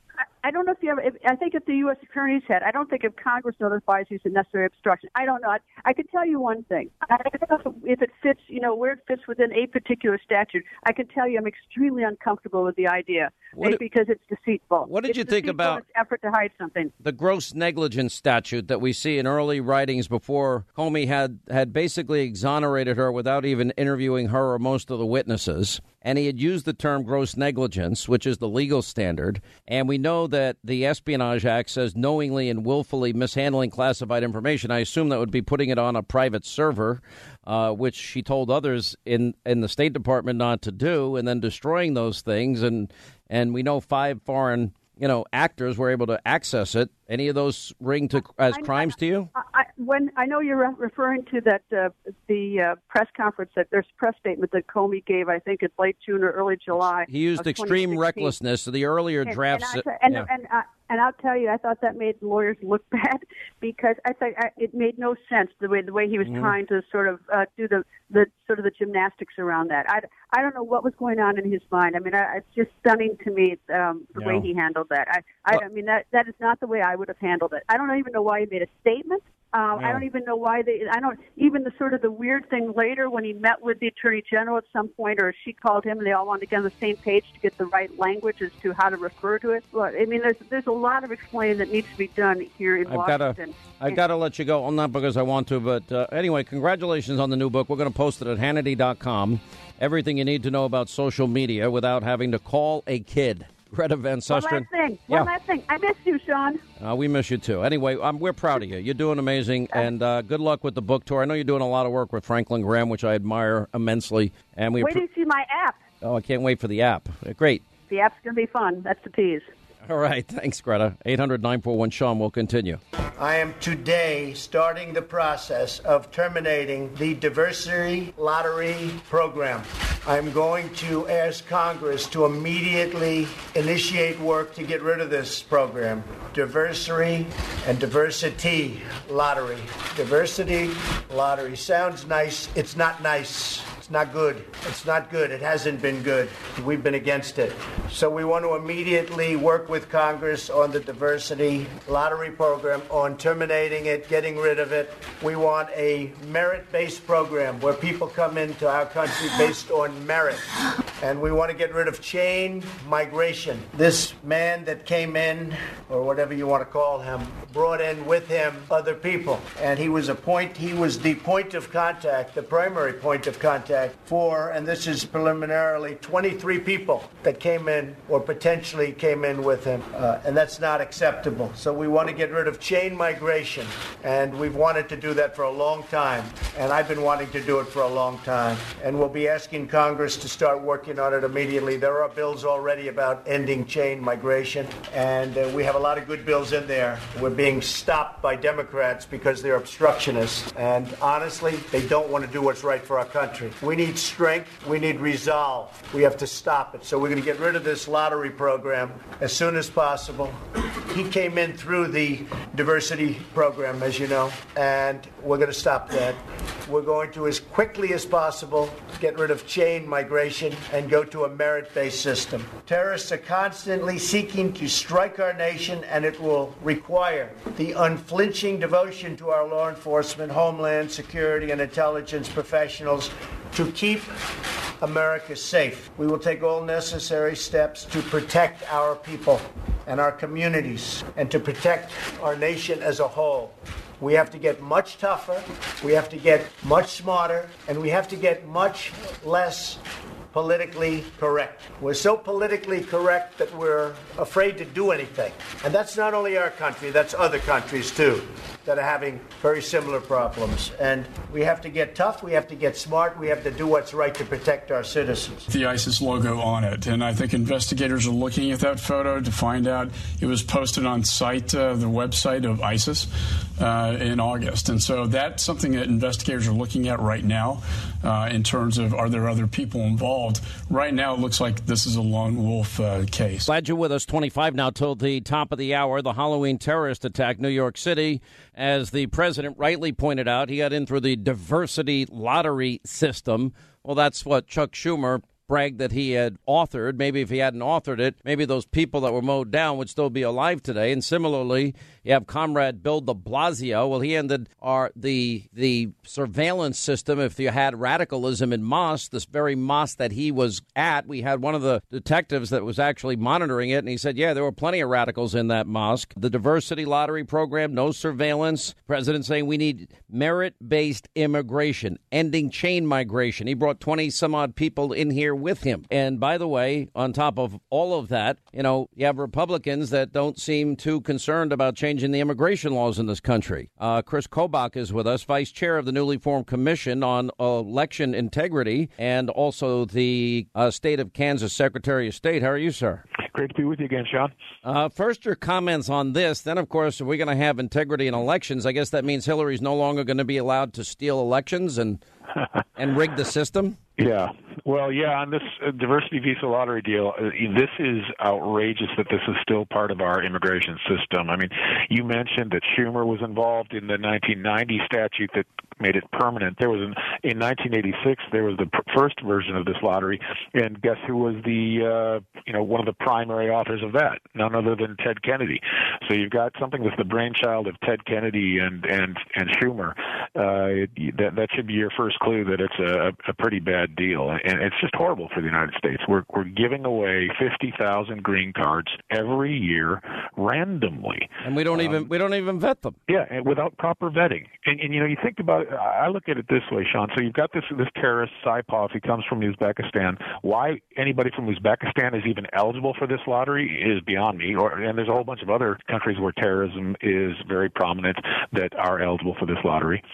I don't know if you ever. I think if the U.S. Attorney's head, I don't think if Congress notifies you it's a necessary obstruction. I don't know. I could tell you one thing. I don't know if it fits, where it fits within a particular statute. I can tell you I'm extremely uncomfortable with the idea because it's deceitful. What did you think about its effort to hide something? The gross negligence statute that we see in early writings before Comey had basically exonerated her without even interviewing her or most of the witnesses. And he had used the term gross negligence, which is the legal standard. And we know that the Espionage Act says knowingly and willfully mishandling classified information. I assume that would be putting it on a private server, which she told others in the State Department not to do, and then destroying those things. And we know 5 foreign actors were able to access it. Any of those ring as crimes to you? I know you're referring to that the press conference, that there's a press statement that Comey gave, I think it's late June or early July. He used extreme recklessness. The earlier drafts. And I'll tell you, I thought that made lawyers look bad because I thought it made no sense the way he was trying to sort of do the gymnastics around that. I don't know what was going on in his mind. I mean, it's just stunning to me the way he handled that. I mean that is not the way I would have handled it. I don't even know why he made a statement. I don't even know why even the sort of the weird thing later when he met with the Attorney General at some point, or she called him and they all wanted to get on the same page to get the right language as to how to refer to it. Well, I mean, there's a lot of explaining that needs to be done here in Washington. I've got to let you go, not because I want to, but anyway, congratulations on the new book. We're going to post it at Hannity.com. Everything you need to know about social media without having to call a kid. Greta Van Susteren. One last thing. I miss you, Sean. We miss you, too. Anyway, we're proud of you. You're doing amazing, and good luck with the book tour. I know you're doing a lot of work with Franklin Graham, which I admire immensely. And wait till you see my app. Oh, I can't wait for the app. Great. The app's going to be fun. That's the tease. All right. Thanks, Greta. 800-941-SEAN. We'll continue. I am today starting the process of terminating the diversity lottery program. I'm going to ask Congress to immediately initiate work to get rid of this program. Diversity and diversity lottery. Diversity lottery. Sounds nice. It's not nice. It's not good. It's not good. It hasn't been good. We've been against it. So we want to immediately work with Congress on the diversity lottery program, on terminating it, getting rid of it. We want a merit-based program where people come into our country based on merit. And we want to get rid of chain migration. This man that came in, or whatever you want to call him, brought in with him other people. And he was the point of contact, the primary point of contact for, and this is preliminarily, 23 people that came in or potentially came in with him. And that's not acceptable. So we want to get rid of chain migration. And we've wanted to do that for a long time. And I've been wanting to do it for a long time. And we'll be asking Congress to start working on it immediately. There are bills already about ending chain migration. And we have a lot of good bills in there. We're being stopped by Democrats because they're obstructionists. And honestly, they don't want to do what's right for our country. We need strength. We need resolve. We have to stop it. So we're going to get rid of this lottery program as soon as possible. He came in through the diversity program, as you know, and we're going to stop that. We're going to, as quickly as possible, get rid of chain migration and go to a merit-based system. Terrorists are constantly seeking to strike our nation, and it will require the unflinching devotion to our law enforcement, homeland security, and intelligence professionals to keep America safe. We will take all necessary steps to protect our people and our communities and to protect our nation as a whole. We have to get much tougher, we have to get much smarter, and we have to get much less politically correct. We're so politically correct that we're afraid to do anything. And that's not only our country, that's other countries too that are having very similar problems. And we have to get tough, we have to get smart, we have to do what's right to protect our citizens. The ISIS logo on it, and I think investigators are looking at that photo to find out it was posted on the website of ISIS in August. And so that's something that investigators are looking at right now in terms of, are there other people involved? Right now, it looks like this is a lone wolf case. Glad you're with us. 25 now till the top of the hour. The Halloween terrorist attack, New York City. As the president rightly pointed out, he got in through the diversity lottery system. Well, that's what Chuck Schumer bragged that he had authored. Maybe if he hadn't authored it, maybe those people that were mowed down would still be alive today. And similarly, you have Comrade Bill de Blasio. Well, he ended the surveillance system. If you had radicalism in mosques, this very mosque that he was at, we had one of the detectives that was actually monitoring it, and he said, yeah, there were plenty of radicals in that mosque. The diversity lottery program, no surveillance. President saying we need merit-based immigration, ending chain migration. He brought 20-some-odd people in here with him. And by the way, on top of all of that, you have Republicans that don't seem too concerned about changing the immigration laws in this country. Chris Kobach is with us, vice chair of the newly formed Commission on Election Integrity, and also the state of Kansas Secretary of State. How are you, sir? Great to be with you again, Sean. First, your comments on this. Then, of course, if we're going to have integrity in elections, I guess that means Hillary's no longer going to be allowed to steal elections and rig the system? Yeah. Well, yeah, on this diversity visa lottery deal, this is outrageous that this is still part of our immigration system. I mean, you mentioned that Schumer was involved in the 1990 statute that made it permanent. There was in 1986, there was the first version of this lottery, and guess who was the one of the primary authors of that? None other than Ted Kennedy. So you've got something that's the brainchild of Ted Kennedy and Schumer. That should be your first clue that it's a pretty bad deal, and it's just horrible for the United States. We're giving away 50,000 green cards every year randomly, and we don't even vet them. Yeah, and without proper vetting. And you think about it. I look at it this way, Sean. So you've got this terrorist Saipov. He comes from Uzbekistan. Why anybody from Uzbekistan is even eligible for this lottery is beyond me. And there's a whole bunch of other countries where terrorism is very prominent that are eligible for this lottery.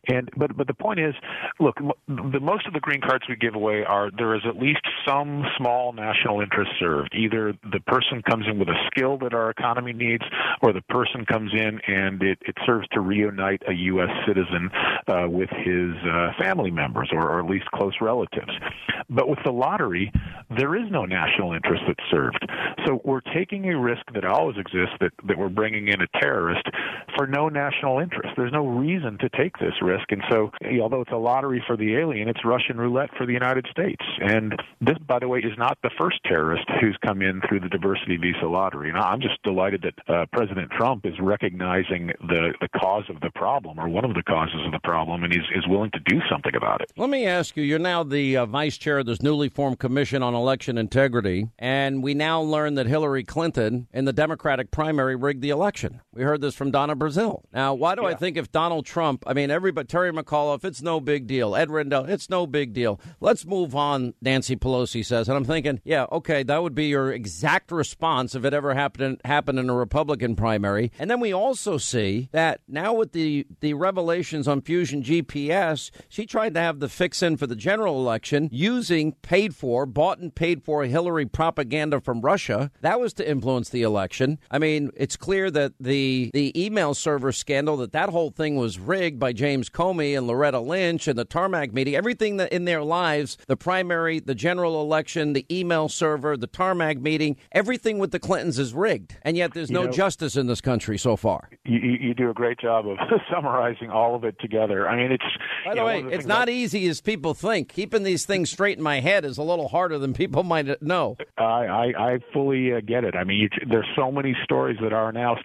But the point is, look, most of the green cards we give away there is at least some small national interest served. Either the person comes in with a skill that our economy needs, or the person comes in and it serves to reunite a U.S. citizen with his family members or at least close relatives. But with the lottery, there is no national interest that's served. So we're taking a risk that always exists, that we're bringing in a terrorist for no national interest. There's no reason to take this risk. And so, although it's a lottery for the alien, it's Russian roulette for the United States. And this, by the way, is not the first terrorist who's come in through the diversity visa lottery. And I'm just delighted that President Trump is recognizing the cause of the problem, or one of the causes of the problem, and is willing to do something about it. Let me ask you, you're now the vice chair of this newly formed Commission on Election Integrity, and we now learn that Hillary Clinton in the Democratic primary rigged the election. We heard this from Donna Brazile. Now, why do I think if Donald Trump, everybody, Terry McAuliffe, it's no big deal. Ed Rendell, it's no big deal. Let's move on, Nancy Pelosi says. And I'm thinking, yeah, okay, that would be your exact response if it ever happened in a Republican primary. And then we also see that now with the revelations on Fusion GPS, she tried to have the fix-in for the general election using bought and paid for Hillary propaganda from Russia. That was to influence the election. It's clear that the email server scandal, that whole thing was rigged by James Comey and Loretta Lynch and the tarmac meeting. Everything that in their lives, the primary, the general election, the email server, the tarmac meeting, everything with the Clintons is rigged. And yet there's no justice in this country so far. You do a great job of summarizing all of it together. By the way, it's not easy as people think. Keeping these things straight in my head is a little harder than people might know. I fully get it. There's so many stories that are now starting to weave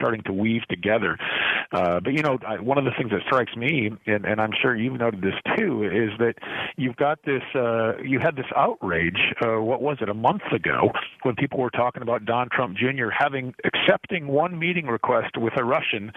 weave together. But, one of the things that strikes me, and I'm sure you've noted this too, is that you've got this, you had this outrage, what was it, a month ago, when people were talking about Don Trump Jr. accepting one meeting request with a Russian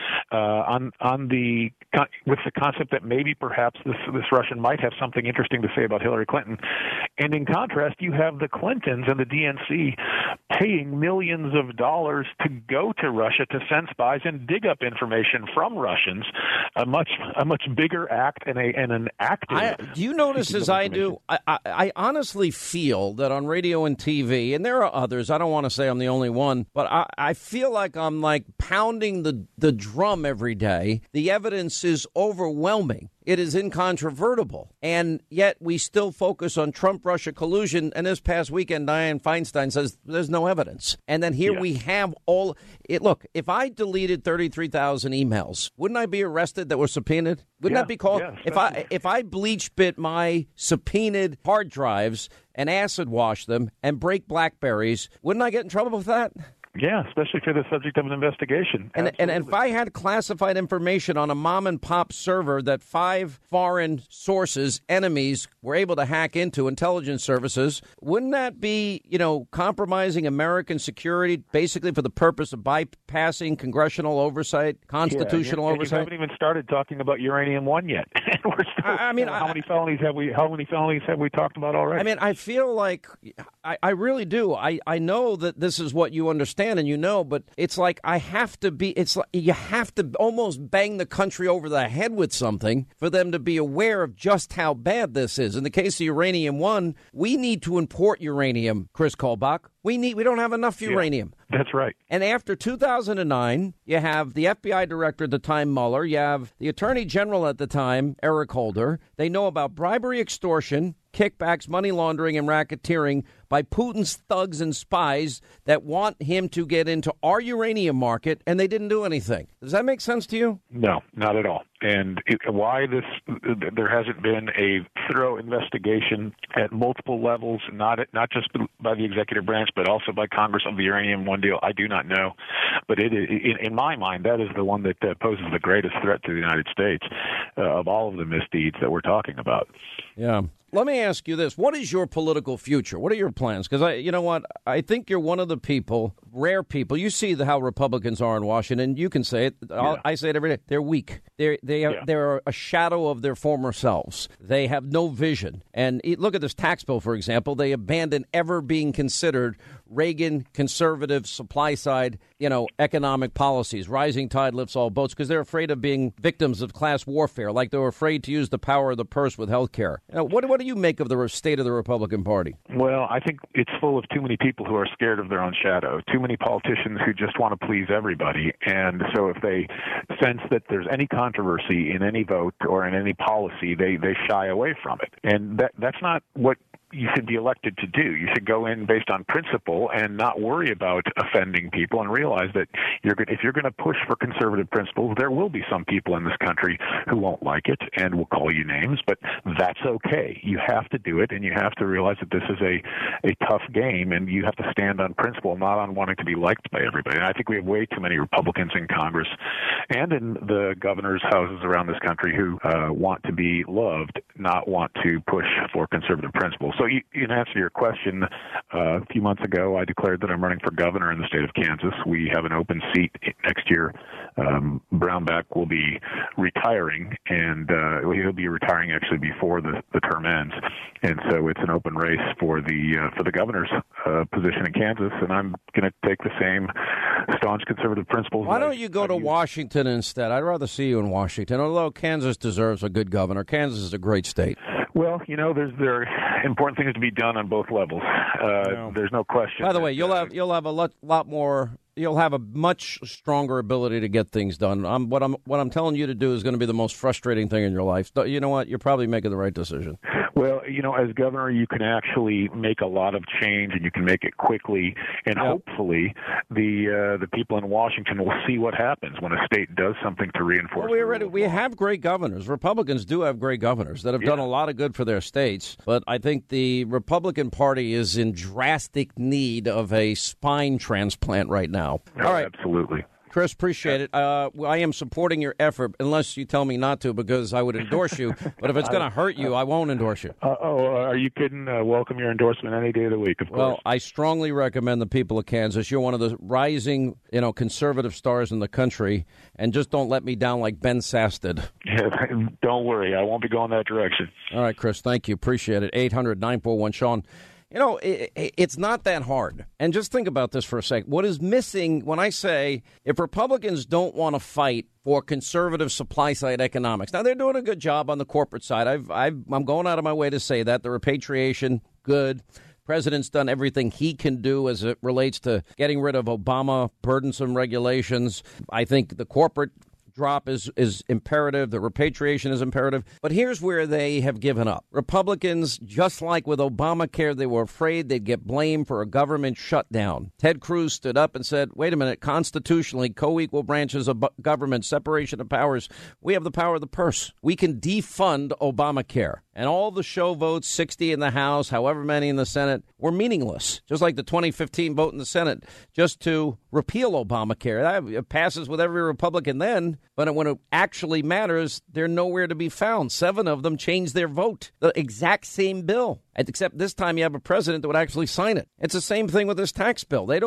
with the concept that maybe perhaps this Russian might have something interesting to say about Hillary Clinton. And in contrast, you have the Clintons and the DNC paying millions of dollars to go to Russia to send spies and dig up information from Russians, a much bigger act and an active. Do you notice, as I do, I honestly feel that on radio and TV, and there are others, I don't want to say I'm the only one, but I feel like I'm like pounding the drum every day. The evidence is overwhelming. It is incontrovertible. And yet we still focus on Trump-Russia collusion. And this past weekend, Dianne Feinstein says there's no evidence. And then here we have all it. Look, if I deleted 33,000 emails, wouldn't I be arrested that were subpoenaed? Wouldn't that be called? If I bleach bit my subpoenaed hard drives and acid wash them and break BlackBerries, wouldn't I get in trouble with that? Yeah, especially for the subject of an investigation. And if I had classified information on a mom-and-pop server that 5 foreign sources, enemies, were able to hack into, intelligence services, wouldn't that be, compromising American security, basically for the purpose of bypassing congressional oversight, constitutional oversight? We haven't even started talking about Uranium One yet. We're still, how many felonies have we talked about already? I mean, I feel like I really do. I know that this is what you understand. And but it's like you have to almost bang the country over the head with something for them to be aware of just how bad this is. In the case of Uranium One, we need to import uranium, Chris Kolbach. We don't have enough uranium. That's right. And after 2009, you have the FBI director at the time, Mueller. You have the attorney general at the time, Eric Holder. They know about bribery, extortion, kickbacks, money laundering, and racketeering by Putin's thugs and spies that want him to get into our uranium market, and they didn't do anything. Does that make sense to you? No, not at all. And why there hasn't been a thorough investigation at multiple levels, not just by the executive branch, but also by Congress on the Uranium One deal, I do not know. But in my mind, that is the one that poses the greatest threat to the United States of all of the misdeeds that we're talking about. Yeah. Let me ask you this. What is your political future? What are your plans? Because I think you're one of the rare people. You see how Republicans are in Washington. You can say it. Yeah. I say it every day. They're weak. They're a shadow of their former selves. They have no vision. And look at this tax bill, for example. They abandon ever being considered Reagan conservative supply side, economic policies. Rising tide lifts all boats because they're afraid of being victims of class warfare, like they were afraid to use the power of the purse with health care. What do you make of the state of the Republican Party? Well, I think it's full of too many people who are scared of their own shadow, too many politicians who just want to please everybody. And so if they sense that there's any controversy in any vote or in any policy, they shy away from it. And that's not what you should be elected to do. You should go in based on principle and not worry about offending people, and realize that if you're going to push for conservative principles, there will be some people in this country who won't like it and will call you names, but that's okay. You have to do it, and you have to realize that this is a tough game, and you have to stand on principle, not on wanting to be liked by everybody. And I think we have way too many Republicans in Congress and in the governor's houses around this country who want to be loved, not want to push for conservative principles. So in answer to your question, a few months ago, I declared that I'm running for governor in the state of Kansas. We have an open seat next year. Brownback will be retiring, and he'll be retiring actually before the term ends. And so it's an open race for the governor's position in Kansas, and I'm going to take the same staunch conservative principles. Why don't you go to Washington instead? I'd rather see you in Washington, although Kansas deserves a good governor. Kansas is a great state. Well, there are important things to be done on both levels. There's no question. By the way, you'll have a lot more. You'll have a much stronger ability to get things done. What I'm telling you to do is going to be the most frustrating thing in your life. You know what? You're probably making the right decision. Well, as governor, you can actually make a lot of change, and you can make it quickly. And hopefully, the people in Washington will see what happens when a state does something to reinforce. Well, we have great governors. Republicans do have great governors that have done a lot of good for their states. But I think the Republican Party is in drastic need of a spine transplant right now. All right, absolutely. Chris, appreciate it. I am supporting your effort, unless you tell me not to, because I would endorse you. But if it's going to hurt you, I won't endorse you. Are you kidding? Welcome your endorsement any day of the week, of course. Well, I strongly recommend the people of Kansas. You're one of the rising, conservative stars in the country, and just don't let me down like Ben Sass did. Don't worry. I won't be going that direction. All right, Chris, thank you. Appreciate it. 800-941-SEAN. It's not that hard. And just think about this for a second. What is missing when I say if Republicans don't want to fight for conservative supply-side economics? Now, they're doing a good job on the corporate side. I'm going out of my way to say that. The repatriation, good. President's done everything he can do as it relates to getting rid of Obama burdensome regulations. I think the corporate drop is imperative. The repatriation is imperative. But here's where they have given up. Republicans, just like with Obamacare, they were afraid they'd get blamed for a government shutdown. Ted Cruz stood up and said, wait a minute, constitutionally, co-equal branches of government, separation of powers, we have the power of the purse. We can defund Obamacare. And all the show votes, 60 in the House, however many in the Senate, were meaningless. Just like the 2015 vote in the Senate just to repeal Obamacare. That passes with every Republican then, but when it actually matters, they're nowhere to be found. 7 of them changed their vote. The exact same bill. Except this time you have a president that would actually sign it. It's the same thing with this tax bill. They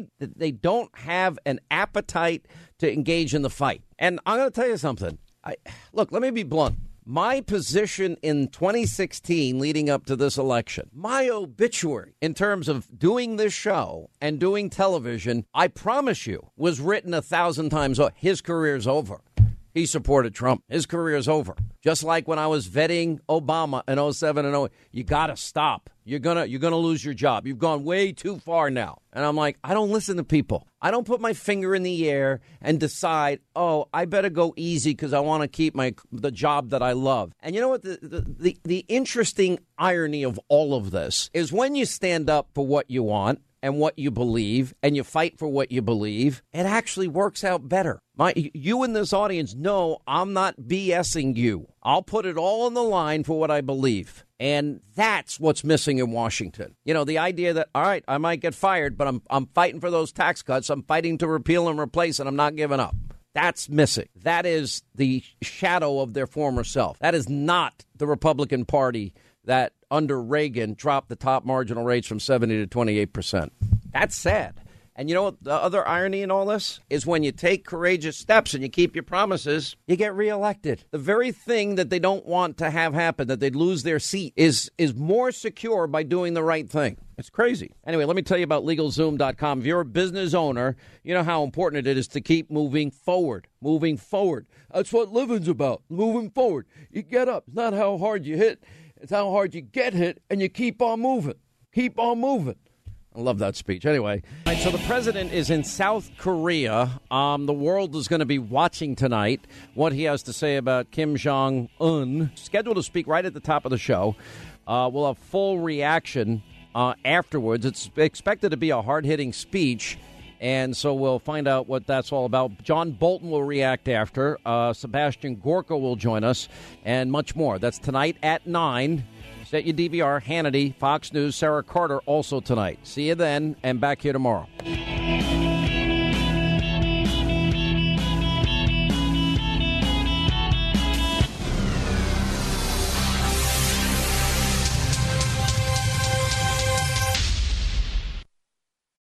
don't have an appetite to engage in the fight. And I'm going to tell you something. Look, let me be blunt. My position in 2016 leading up to this election, my obituary in terms of doing this show and doing television, I promise you, was written 1,000 times. His career's over. He supported Trump. His career is over. Just like when I was vetting Obama in 07 and 08, you got to stop. You're gonna lose your job. You've gone way too far now. And I'm like, I don't listen to people. I don't put my finger in the air and decide, I better go easy because I want to keep the job that I love. And you know what? The interesting irony of all of this is when you stand up for what you want and what you believe, and you fight for what you believe, it actually works out better. You in this audience know I'm not BSing you. I'll put it all on the line for what I believe. And that's what's missing in Washington. The idea that, all right, I might get fired, but I'm fighting for those tax cuts. I'm fighting to repeal and replace, and I'm not giving up. That's missing. That is the shadow of their former self. That is not the Republican Party that under Reagan dropped the top marginal rates from 70 to 28%. That's sad. And you know what the other irony in all this is? When you take courageous steps and you keep your promises, you get reelected. The very thing that they don't want to have happen, that they'd lose their seat, is more secure by doing the right thing. It's crazy. Anyway, let me tell you about LegalZoom.com. If you're a business owner, you know how important it is to keep moving forward. Moving forward. That's what living's about. Moving forward. You get up. It's not how hard you hit. It's how hard you get hit, and you keep on moving. Keep on moving. I love that speech. Anyway, so the president is in South Korea. The world is going to be watching tonight what he has to say about Kim Jong-un. Scheduled to speak right at the top of the show. We'll have full reaction afterwards. It's expected to be a hard-hitting speech, and so we'll find out what that's all about. John Bolton will react after. Sebastian Gorka will join us, and much more. That's tonight at 9. Set your DVR. Hannity, Fox News, Sarah Carter also tonight. See you then, and back here tomorrow.